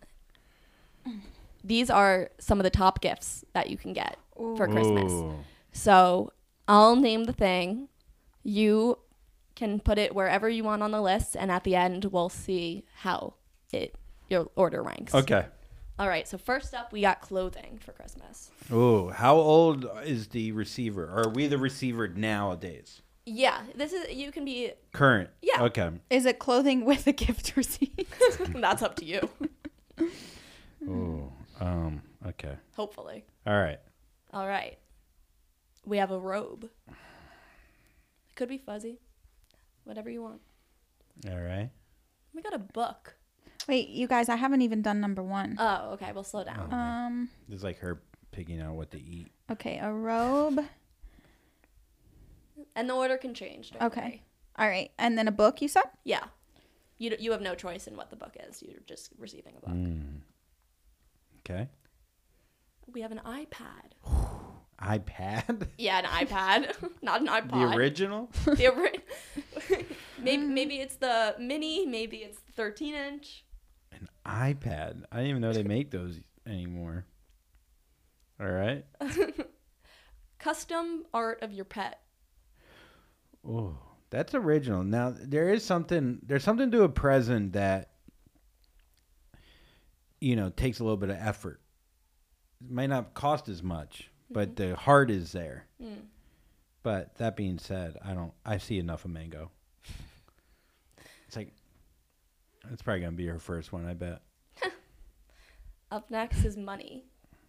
These are some of the top gifts that you can get for Christmas. Ooh. So I'll name the thing. You can put it wherever you want on the list, and at the end, we'll see how your order ranks. Okay. All right. So first up, we got clothing for Christmas. Ooh, how old is the receiver? Or are we the receiver nowadays? Yeah, you can be. Current. Yeah. Okay. Is it clothing with a gift receipt? That's up to you. Ooh. Okay. Hopefully. All right. All right. We have a robe. It could be fuzzy. Whatever you want. All right. We got a book. Wait, you guys, I haven't even done number 1. Oh, okay. We'll slow down. This is like her picking out what to eat. Okay, a robe. And the order can change. Don't Okay. worry. All right, and then a book, you said? Yeah. You have no choice in what the book is. You're just receiving a book. Okay. We have an iPad. iPad? Yeah, an iPad. Not an iPod. The original? Maybe it's the mini. Maybe it's the 13-inch. An iPad. I didn't even know they make those anymore. All right. Custom art of your pet. Oh, that's original. Now there's something to a present that takes a little bit of effort. It might not cost as much, but the heart is there. But that being said, I see enough of Mango. It's probably gonna be her first one, I bet. Up next is money.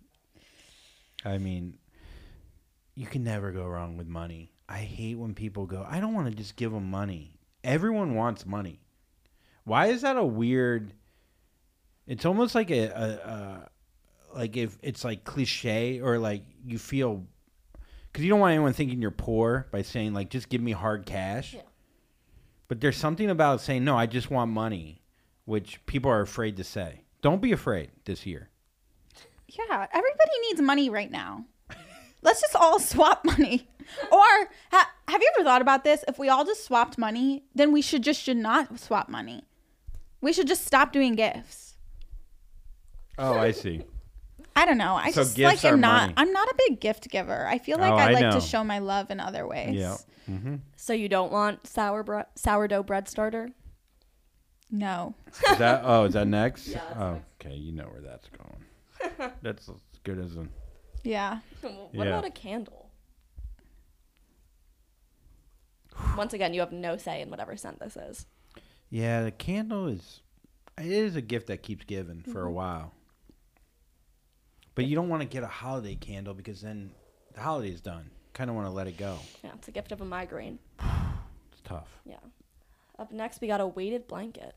I mean, you can never go wrong with money. I hate when people go, I don't want to just give them money. Everyone wants money. Why is that a weird? It's almost like like if it's like cliche or like you feel, because you don't want anyone thinking you're poor by saying like, just give me hard cash. Yeah. But there's something about saying, no, I just want money, which people are afraid to say. Don't be afraid this year. Yeah, everybody needs money right now. Let's just all swap money. Or have you ever thought about this? If we all just swapped money, then we should not swap money. We should just stop doing gifts. Oh, I see. I don't know. I So just gifts like are am not. money. I'm not a big gift giver. I feel like Oh, I I like know. to show my love in other ways. Yeah. Mm-hmm. So you don't want sourdough bread starter? No. Is that next? Yeah, that's Oh, okay. You know where that's going. That's as good as a. Yeah. What Yeah. about a candle? Once again, you have no say in whatever scent this is. Yeah, the candle is a gift that keeps giving for a while. But you don't want to get a holiday candle because then the holiday's done. Kind of want to let it go. Yeah, it's a gift of a migraine. It's tough. Yeah. Up next, we got a weighted blanket.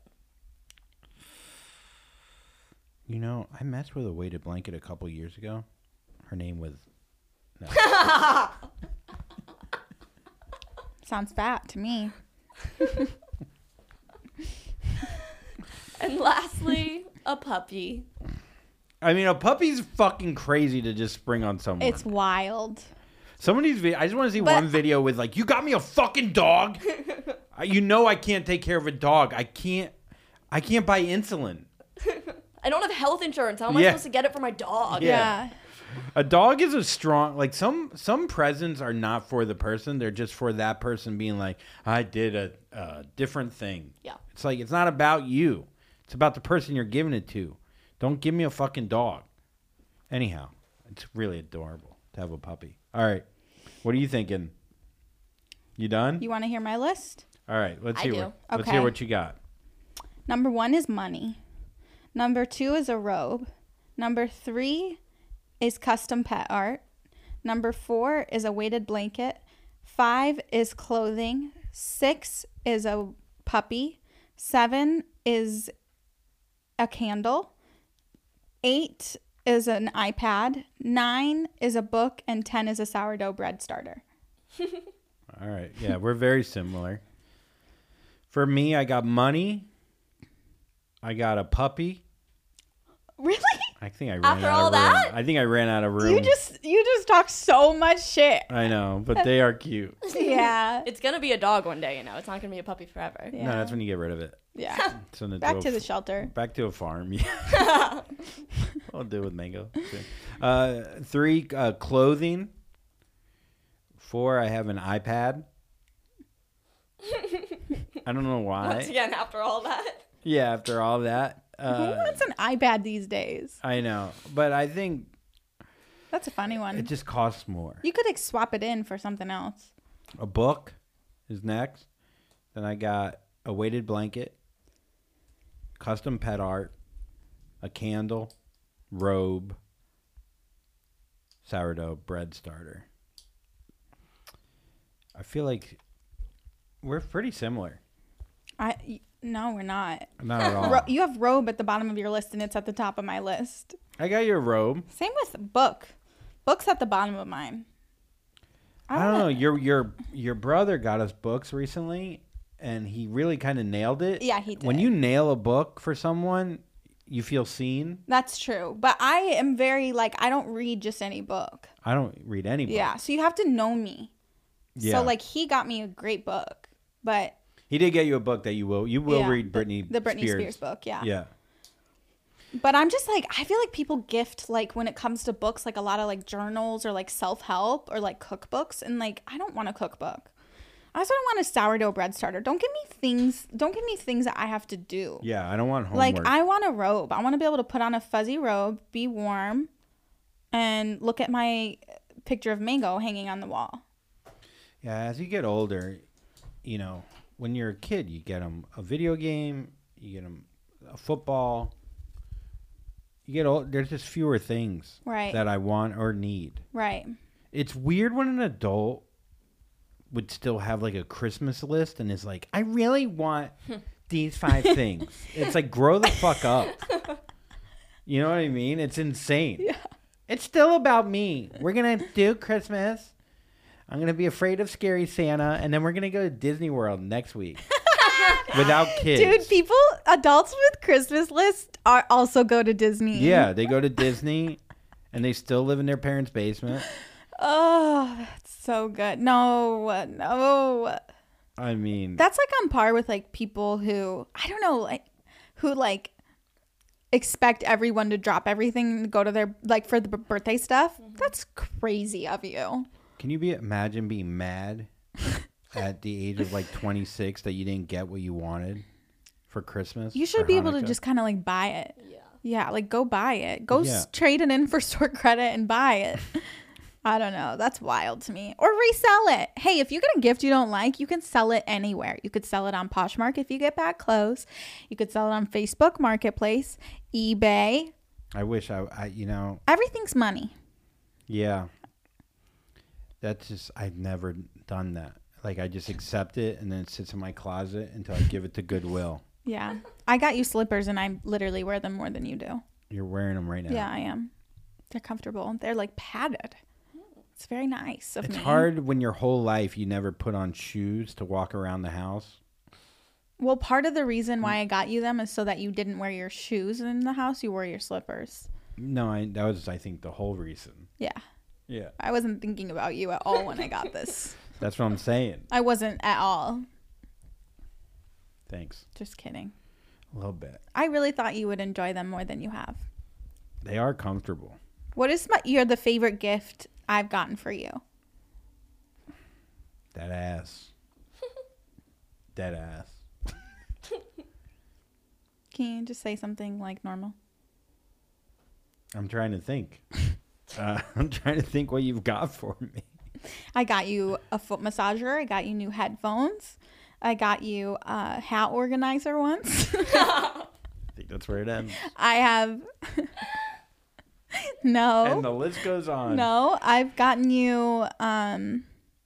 I messed with a weighted blanket a couple years ago. Her name was. No. Sounds fat to me. And lastly, a puppy. I mean, a puppy's fucking crazy to just spring on someone. It's wild. Some of these I just want to see But- one video with like, you got me a fucking dog. I can't take care of a dog. I can't buy insulin. I don't have health insurance. How am I Yeah. supposed to get it for my dog? Yeah. A dog is a strong, like some presents are not for the person. They're just for that person being like, I did a different thing. Yeah. It's like, it's not about you. It's about the person you're giving it to. Don't give me a fucking dog. Anyhow, it's really adorable to have a puppy. All right. What are you thinking? You done? You want to hear my list? All right, let's I hear do. what, let's Okay. hear what you got. Number 1 is money. Number 2 is a robe. Number 3 is custom pet art. Number 4 is a weighted blanket. 5 is clothing. 6 is a puppy. 7 is a candle. 8 is an iPad. 9 is a book. And 10 is a sourdough bread starter. All right. Yeah, we're very similar. For me, I got money. I got a puppy. Really? I think I ran After out all of room. that? I think I ran out of room. You just talk so much shit. I know, but they are cute. Yeah. It's gonna be a dog one day, you know. It's not gonna be a puppy forever. Yeah. No, that's when you get rid of it. Yeah. Send it Back a to the shelter. Back to a farm. Yeah. I'll do it with Mango. 3, clothing. 4, I have an iPad. I don't know why. Once again, after all that. Yeah, after all that. Who wants an iPad these days? I know, but I think That's a funny one. it just costs more. You could swap it in for something else. A book is next. Then I got a weighted blanket, custom pet art, a candle, robe, sourdough bread starter. I feel like we're pretty similar. No, we're not. Not at all. You have robe at the bottom of your list, and it's at the top of my list. I got your robe. Same with book. Book's at the bottom of mine. I don't know. Your brother got us books recently, and he really kind of nailed it. Yeah, he did. When you nail a book for someone, you feel seen. That's true. But I am very, I don't read just any book. I don't read any book. Yeah, so you have to know me. Yeah. So, he got me a great book. But He did get you a book that you will yeah, read Britney the Britney Spears book, yeah. Yeah. But I'm just I feel like people gift when it comes to books a lot of journals or self-help or cookbooks, and I don't want a cookbook. I also don't want a sourdough bread starter. Don't give me things that I have to do. Yeah, I don't want homework. I want a robe. I want to be able to put on a fuzzy robe, be warm, and look at my picture of Mango hanging on the wall. Yeah, as you get older, when you're a kid, you get them a video game, you get them a football. You get old. There's just fewer things that I want or need. Right. It's weird when an adult would still have a Christmas list and is I really want these 5 things. It's grow the fuck up. You know what I mean? It's insane. Yeah. It's still about me. We're going to do Christmas. I'm going to be afraid of scary Santa, and then we're going to go to Disney World next week. Without kids. Dude, adults with Christmas lists also go to Disney. Yeah, they go to Disney, and they still live in their parents' basement. Oh, that's so good. No. I mean, that's on par with people who, I don't know, who expect everyone to drop everything and go to their, for the birthday stuff. Mm-hmm. That's crazy of you. Can you imagine being mad at the age of 26 that you didn't get what you wanted for Christmas? You should be able to just kind of buy it. Yeah, go buy it. Go trade it in for store credit and buy it. I don't know. That's wild to me. Or resell it. Hey, if you get a gift you don't like, you can sell it anywhere. You could sell it on Poshmark if you get bad clothes. You could sell it on Facebook Marketplace, eBay. I wish I Everything's money. Yeah. That's just, I've never done that. I just accept it and then it sits in my closet until I give it to Goodwill. Yeah. I got you slippers and I literally wear them more than you do. You're wearing them right now. Yeah, I am. They're comfortable. They're padded. It's very nice of me. It's hard when your whole life you never put on shoes to walk around the house. Well, part of the reason why I got you them is so that you didn't wear your shoes in the house. You wore your slippers. No, that was, I think, the whole reason. Yeah. Yeah. I wasn't thinking about you at all when I got this. That's what I'm saying. I wasn't at all. Thanks. Just kidding. A little bit. I really thought you would enjoy them more than you have. They are comfortable. What is the favorite gift I've gotten for you? That ass. Dead ass. Can you just say something normal? I'm trying to think. I'm trying to think what you've got for me. I got you a foot massager. I got you new headphones. I got you a hat organizer once. I think that's where it ends. I have no. And the list goes on. No, I've gotten you a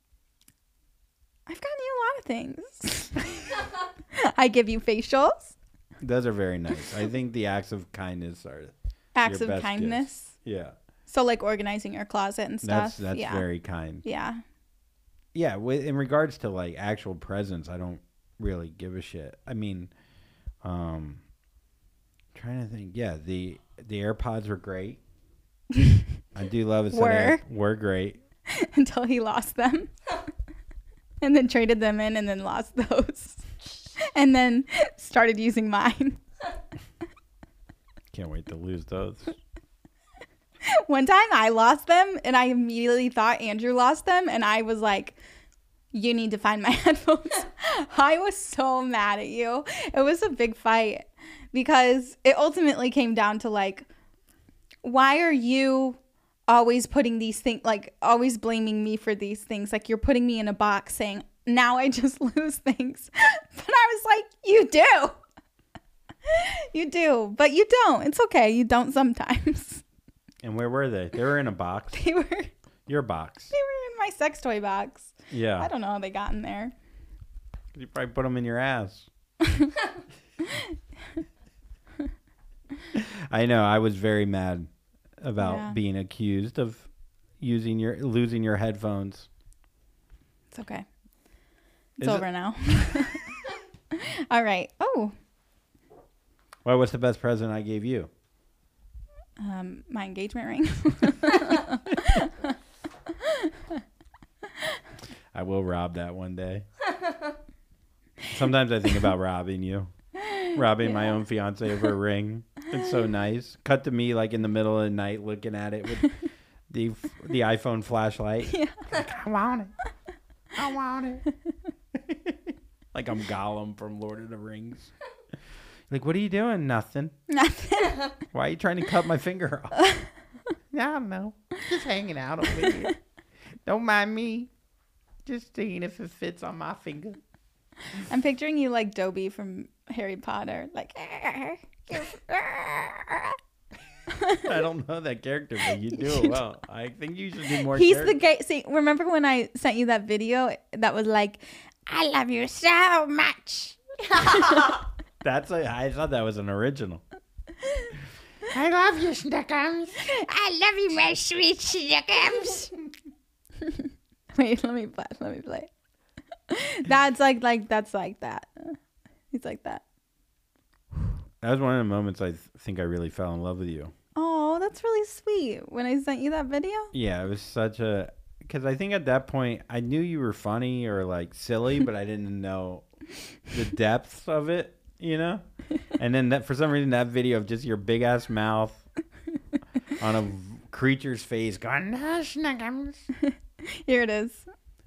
lot of things. I give you facials. Those are very nice. I think the acts of kindness are Acts your of best kindness. gifts. Yeah. So like organizing your closet and stuff. That's yeah. very kind. Yeah. Yeah, in regards to like actual presents, I don't really give a shit. I mean, trying to think. Yeah, the AirPods were great. I do love it. Were great. Until he lost them. And then traded them in and then lost those. And then started using mine. Can't wait to lose those. One time I lost them and I immediately thought Andrew lost them. And I was like, you need to find my headphones. I was so mad at you. It was a big fight because it ultimately came down to like, why are you always putting these things, like always blaming me for these things? Like you're putting me in a box saying, now I just lose things. But I was like, you do. You do, but you don't. It's okay. You don't sometimes. And where were they? They were in a box. They were Your box. in my sex toy box. Yeah. I don't know how they got in there. You probably put them in your ass. I know. I was very mad about being accused of losing your headphones. It's okay. It's over now. All right. Oh. Well, what's the best present I gave you? My engagement ring. I will rob that one day. Sometimes I think about robbing my own fiance of her ring. It's so nice. Cut to me like in the middle of the night looking at it with the iPhone flashlight. Yeah. Like, I want it. Like I'm Gollum from Lord of the Rings. Like, what are you doing? Nothing. Why are you trying to cut my finger off? I don't know. Just hanging out over here. Don't mind me. Just seeing if it fits on my finger. I'm picturing you like Dobby from Harry Potter. Like, I don't know that character, but you do it well. I think you should do more. He's the gay. See, remember when I sent you that video that was like, I love you so much. I thought that was an original. I love you, Snickums. I love you, my sweet Snickums. Wait, let me play. That's like that. He's like that. That was one of the moments I think I really fell in love with you. Oh, that's really sweet. When I sent you that video? Yeah, it was because I think at that point I knew you were funny or like silly, but I didn't know the depths of it. You know, and then for some reason that video of just your big ass mouth on a creature's face going, no, Snuggums. Here it is.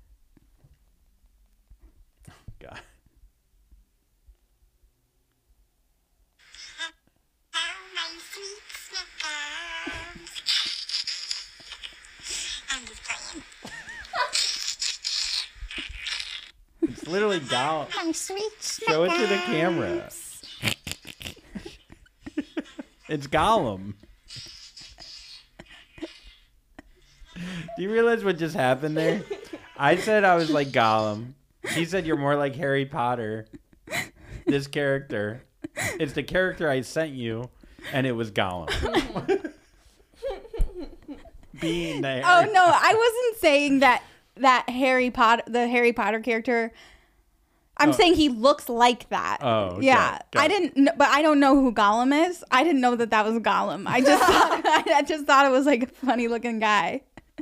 God. It's literally Gollum. My sweet Show it to the camera. It's Gollum. Do you realize what just happened there? I said I was like Gollum. He said you're more like Harry Potter. This character. It's the character I sent you, and it was Gollum. Being there. Oh no, I wasn't saying that the Harry Potter character. I'm saying he looks like that. Oh, okay. Yeah. Got but I don't know who Gollum is. I didn't know that was Gollum. I just thought it was like a funny looking guy.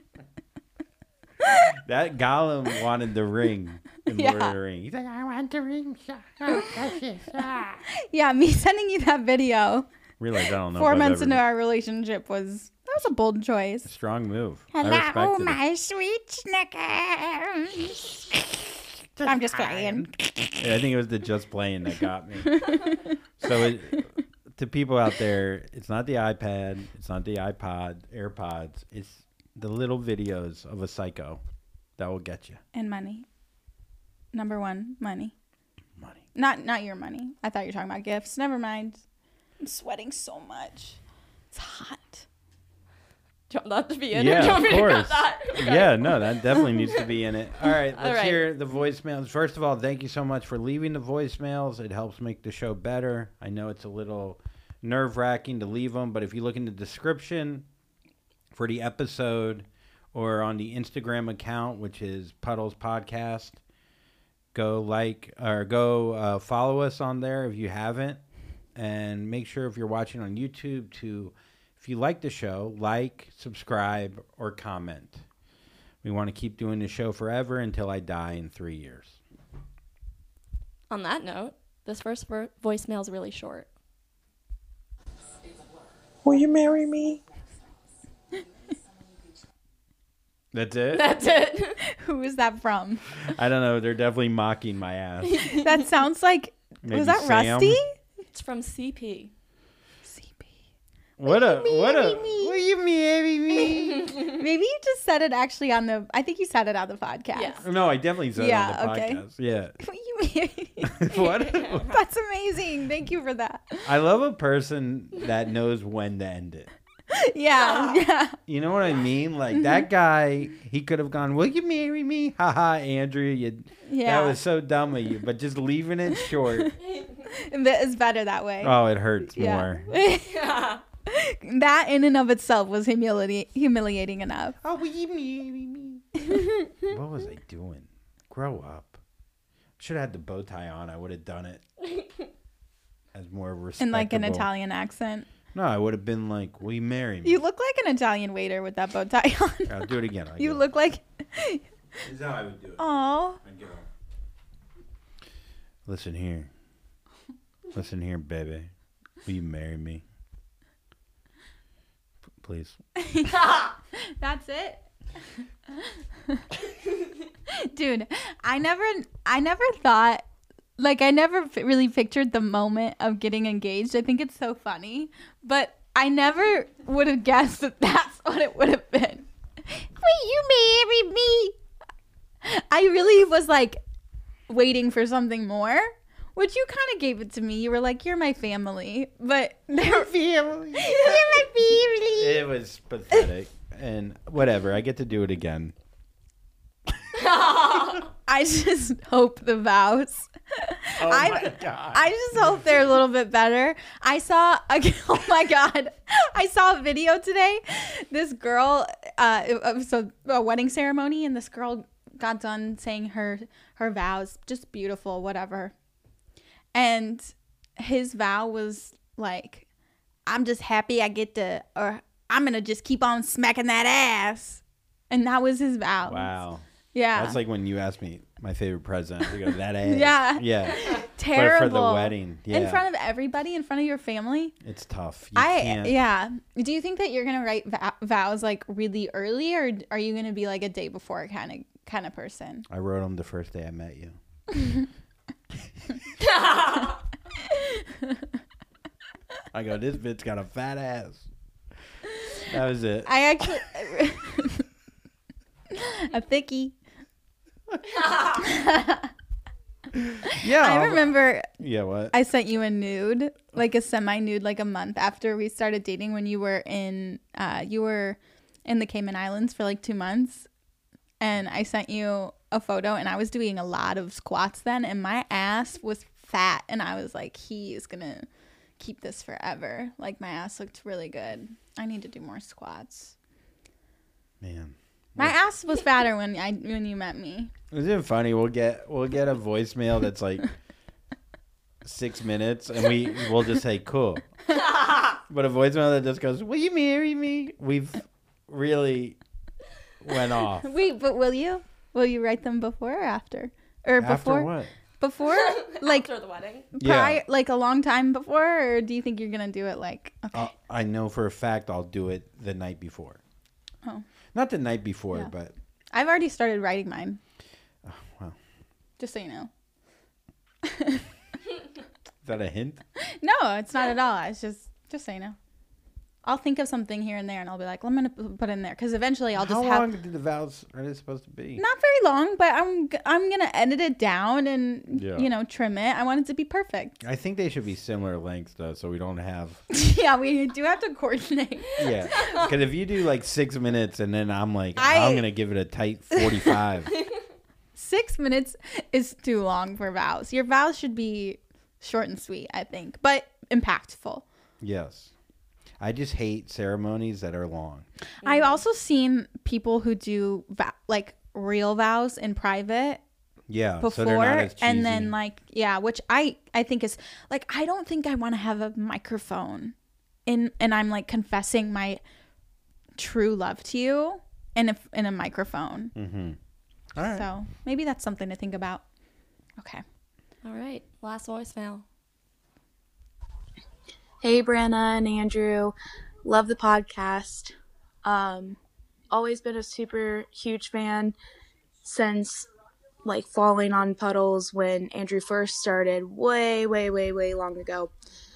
That Gollum wanted the ring in Lord of the Rings. He's like, I want the ring. Yeah, me sending you that video. Realize I don't know. 4 months into our relationship was a bold choice. a strong move. Hello, I respected my sweet Snickers. I'm just playing. Yeah, I think it was the just playing that got me. So to people out there, it's not the iPad, it's not the iPod, AirPods, it's the little videos of a psycho. That will get you. And money. Number one, money. Money. Not your money. I thought you were talking about gifts. Never mind. I'm sweating so much. It's hot. Do you want that to be in? Yeah, or do you want of me to cut course. that? Okay. Yeah, no, that definitely needs to be in it. All right, All let's right. hear the voicemails. First of all, thank you so much for leaving the voicemails. It helps make the show better. I know it's a little nerve-wracking to leave them, but if you look in the description for the episode or on the Instagram account, which is Puddles Podcast, go follow us on there if you haven't, and make sure if you're watching on YouTube to, if you like the show, like, subscribe, or comment. We want to keep doing the show forever until I die in 3 years. On that note, this first voicemail is really short. Will you marry me? That's it? That's it. Who is that from? I don't know. They're definitely mocking my ass. That sounds like. Maybe Was that Sam? Rusty? It's from CP. Will you marry me? Maybe you just said it actually on the. I think you said it on the podcast. Yes. No, I definitely said Yeah, it on the okay. podcast. Yeah. Will you marry me? What? That's amazing. Thank you for that. I love a person that knows when to end it. Yeah. You know what I mean? Like that guy, he could have gone, "Will you marry me?" Haha, Andrew, Yeah. that was so dumb of you. But just leaving it short, It's better that way. oh, it hurts Yeah. more. Yeah. That in and of itself was humiliating enough. Oh, will you marry me? What was I doing? Grow up. Should have had the bow tie on. I would have done it as more respectable. In like an Italian accent. No, I would have been like, "Will you marry me?" You look like an Italian waiter with that bow tie on. I'll do it again. You look like. This is how I would do it. Oh. Listen here. Listen here, baby. Will you marry me? Please. That's it. Dude, I never thought, like, I never really pictured the moment of getting engaged. I think it's so funny, but I never would have guessed that that's what it would have been. Will you marry me? I really was like waiting for something more, which you kind of gave it to me. You were like, "You're my family," but they're family. You're my family. It was pathetic. And whatever. I get to do it again. I just hope the vows. Oh my God. I just hope they're a little bit better. Oh my God. I saw a video today. This girl, so a wedding ceremony, and this girl got done saying her vows, just beautiful, whatever. And his vow was like, "I'm just happy I get to, or I'm going to just keep on smacking that ass." And that was his vow. Wow. Yeah. That's like when you asked me my favorite present. You go, that ass. Yeah. Yeah. Terrible. For the wedding. Yeah. In front of everybody, in front of your family. It's tough. You can't. Yeah. Do you think that you're gonna write vows like really early, or are you gonna be like a day before kind of person? I wrote them the first day I met you. I go, this bitch got a fat ass. That was it. I actually a thickie. Yeah. I remember Yeah, what? I sent you a nude, like a semi-nude, like a month after we started dating, when you were in the Cayman Islands for like 2 months, and I sent you a photo, and I was doing a lot of squats then, and my ass was fat, and I was like, he is gonna keep this forever. Like, my ass looked really good. I need to do more squats. Man. My ass was fatter when you met me. Isn't it funny? We'll get a voicemail that's like 6 minutes, and we'll just say cool. But a voicemail that just goes, "Will you marry me?" We've really went off. Wait, but will you? Will you write them before or after? Or After before? what? Before, like After the wedding. prior, like a long time before, or do you think you're gonna do it like? Okay. I know for a fact I'll do it the night before. Oh. Not the night before, Yeah. but I've already started writing mine. oh, wow. Just so you know. Is that a hint? No, it's not at all. It's just so you know. I'll think of something here and there, and I'll be like, I'm gonna put in there because eventually I'll just How have. long do the vows are they supposed to be? Not very long, but I'm gonna edit it down and Yeah. trim it. I want it to be perfect. I think they should be similar lengths though, so we don't have. Yeah, we do have to coordinate. Yeah, because if you do like 6 minutes and then I'm like, I- I'm gonna give it a tight 45. 6 minutes is too long for vows. Your vows should be short and sweet, I think, but impactful. Yes, I just hate ceremonies that are long. I've also seen people who do like real vows in private Yeah, before, so they're not as cheesy. and then like which I think is like I don't think I want to have a microphone and I'm like confessing my true love to you in a microphone. Mm-hmm. All right. So maybe that's something to think about. Okay. All right. Last voicemail. Hey, Brenna and Andrew. Love the podcast. Always been a super huge fan since like Falling on Puddles when Andrew first started way long ago.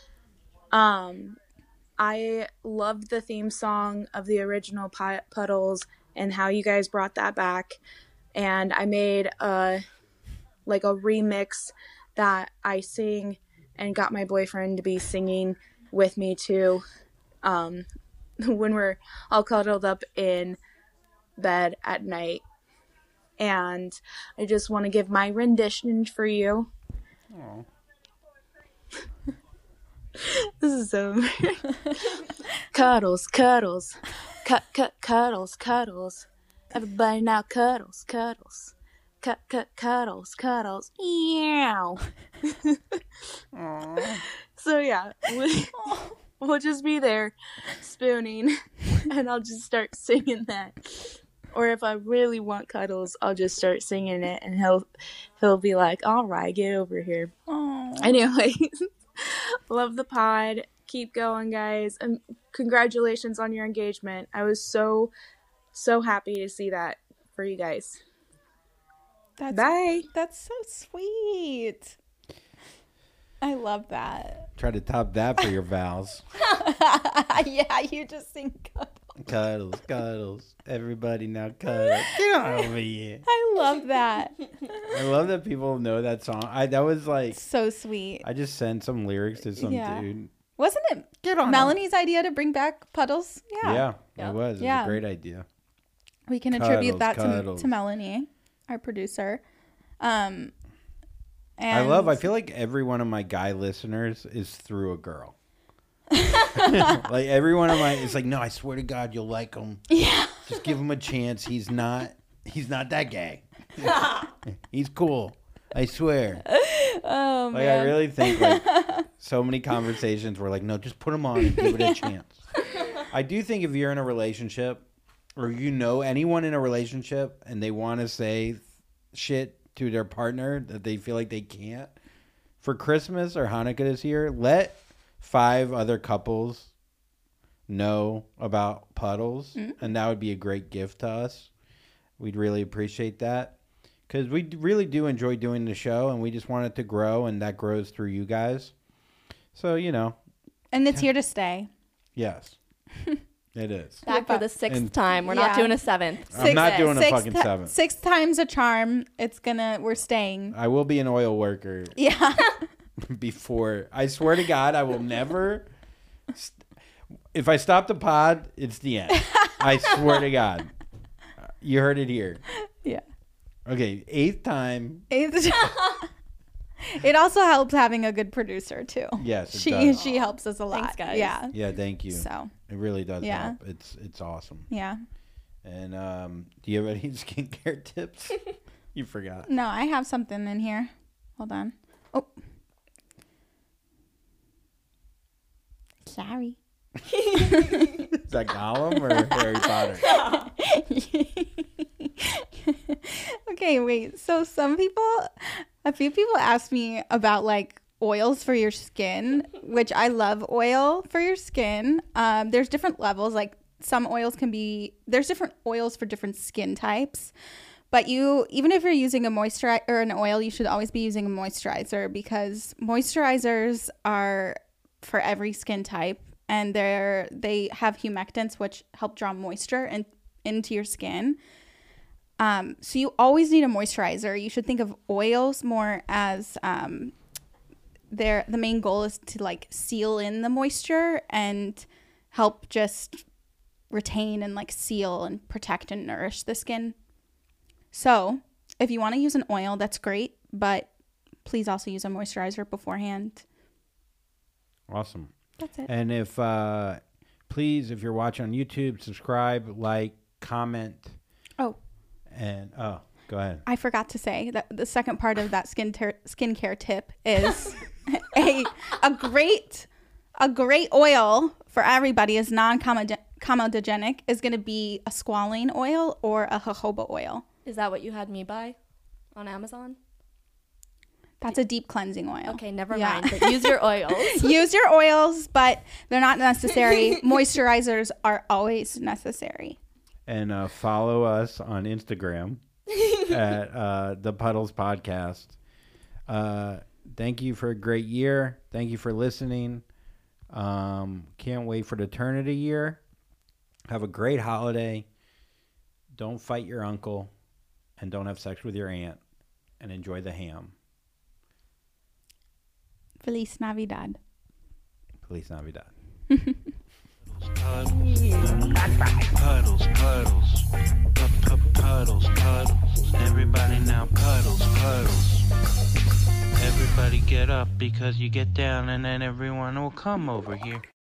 I loved the theme song of the original Puddles and how you guys brought that back. And I made a remix that I sing and got my boyfriend to be singing with me too when we're all cuddled up in bed at night. And I just want to give my rendition for you. Aw. This is so cuddles, cuddles, cuddles, cuddles. Everybody now cuddles, cuddles. Cuddles, cuddles. Meow. So yeah, we'll just be there spooning, and I'll just start singing that. Or if I really want cuddles, I'll just start singing it, and he'll be like, "All right, get over here." Aww. Anyway, love the pod. Keep going, guys, and congratulations on your engagement. I was so happy to see that for you guys. Bye. That's so sweet. I love that. Try to top that for your vows. Yeah, you just sing cuddle. Cuddles, cuddles. Everybody now cuddle. Get on over here. I love that. I love that people know that song. That was like, So sweet. I just sent some lyrics to some Yeah. dude. Wasn't it Get on Melanie's idea to bring back Puddles? Yeah, Yeah. it was. It was Yeah. a great idea. We can attribute that Cuddles. to Melanie, our producer. And I feel like every one of my guy listeners is through a girl. Like every one of my, it's like, no, I swear to God, you'll like him. Yeah. Just give him a chance. He's not that gay. He's cool. I swear. Oh, Like man. I really think like so many conversations were like, no, just put him on and give it a chance. I do think if you're in a relationship or you know anyone in a relationship and they want to say shit to their partner that they feel like they can't, for Christmas or Hanukkah this year, let 5 other couples know about Puddles, and that would be a great gift to us. We'd really appreciate that because we really do enjoy doing the show, and we just want it to grow, and that grows through you guys. So, And it's here to stay. yes, it is. Back for the 6th And- time. We're Yeah. not doing a 7th. I'm not doing a fucking 7th. 6 times a charm. We're staying. I will be an oil worker Yeah. before. I swear to God, I will never. If I stop the pod, it's the end. I swear to God. You heard it here. Yeah. Okay, 8th time. It also helps having a good producer too. Yes, it does. She helps us a lot. Thanks, guys. Yeah. Yeah, thank you. So It really does Yeah. help. It's awesome. yeah. And do you have any skincare tips? You forgot. No, I have something in here. Hold on. Oh. Sorry. Is that Gollum or Harry Potter? Okay, wait. So a few people asked me about like oils for your skin, which I love oil for your skin. There's different levels. Like there's different oils for different skin types. But even if you're using a moisturizer or an oil, you should always be using a moisturizer because moisturizers are for every skin type and they have humectants, which help draw moisture into your skin. So you always need a moisturizer. You should think of oils more as the main goal is to like seal in the moisture and help just retain and like seal and protect and nourish the skin. So if you want to use an oil, that's great, but please also use a moisturizer beforehand. Awesome. That's it. And if please, if you're watching on YouTube, subscribe, like, comment. Oh. And go ahead. I forgot to say that the second part of that skincare tip is a great oil for everybody is non-comedogenic is going to be a squalene oil or a jojoba oil. Is that what you had me buy on Amazon? That's a deep cleansing oil. Okay, never mind. But use your oils. Use your oils, but they're not necessary. Moisturizers are always necessary. And follow us on Instagram at the Puddles Podcast. Thank you for a great year. Thank you for listening. Can't wait for the turn of the year. Have a great holiday. Don't fight your uncle. And don't have sex with your aunt. And enjoy the ham. Feliz Navidad. Feliz Navidad. Puddles, puddles. Everybody now puddles. Everybody get up because you get down and then everyone will come over here.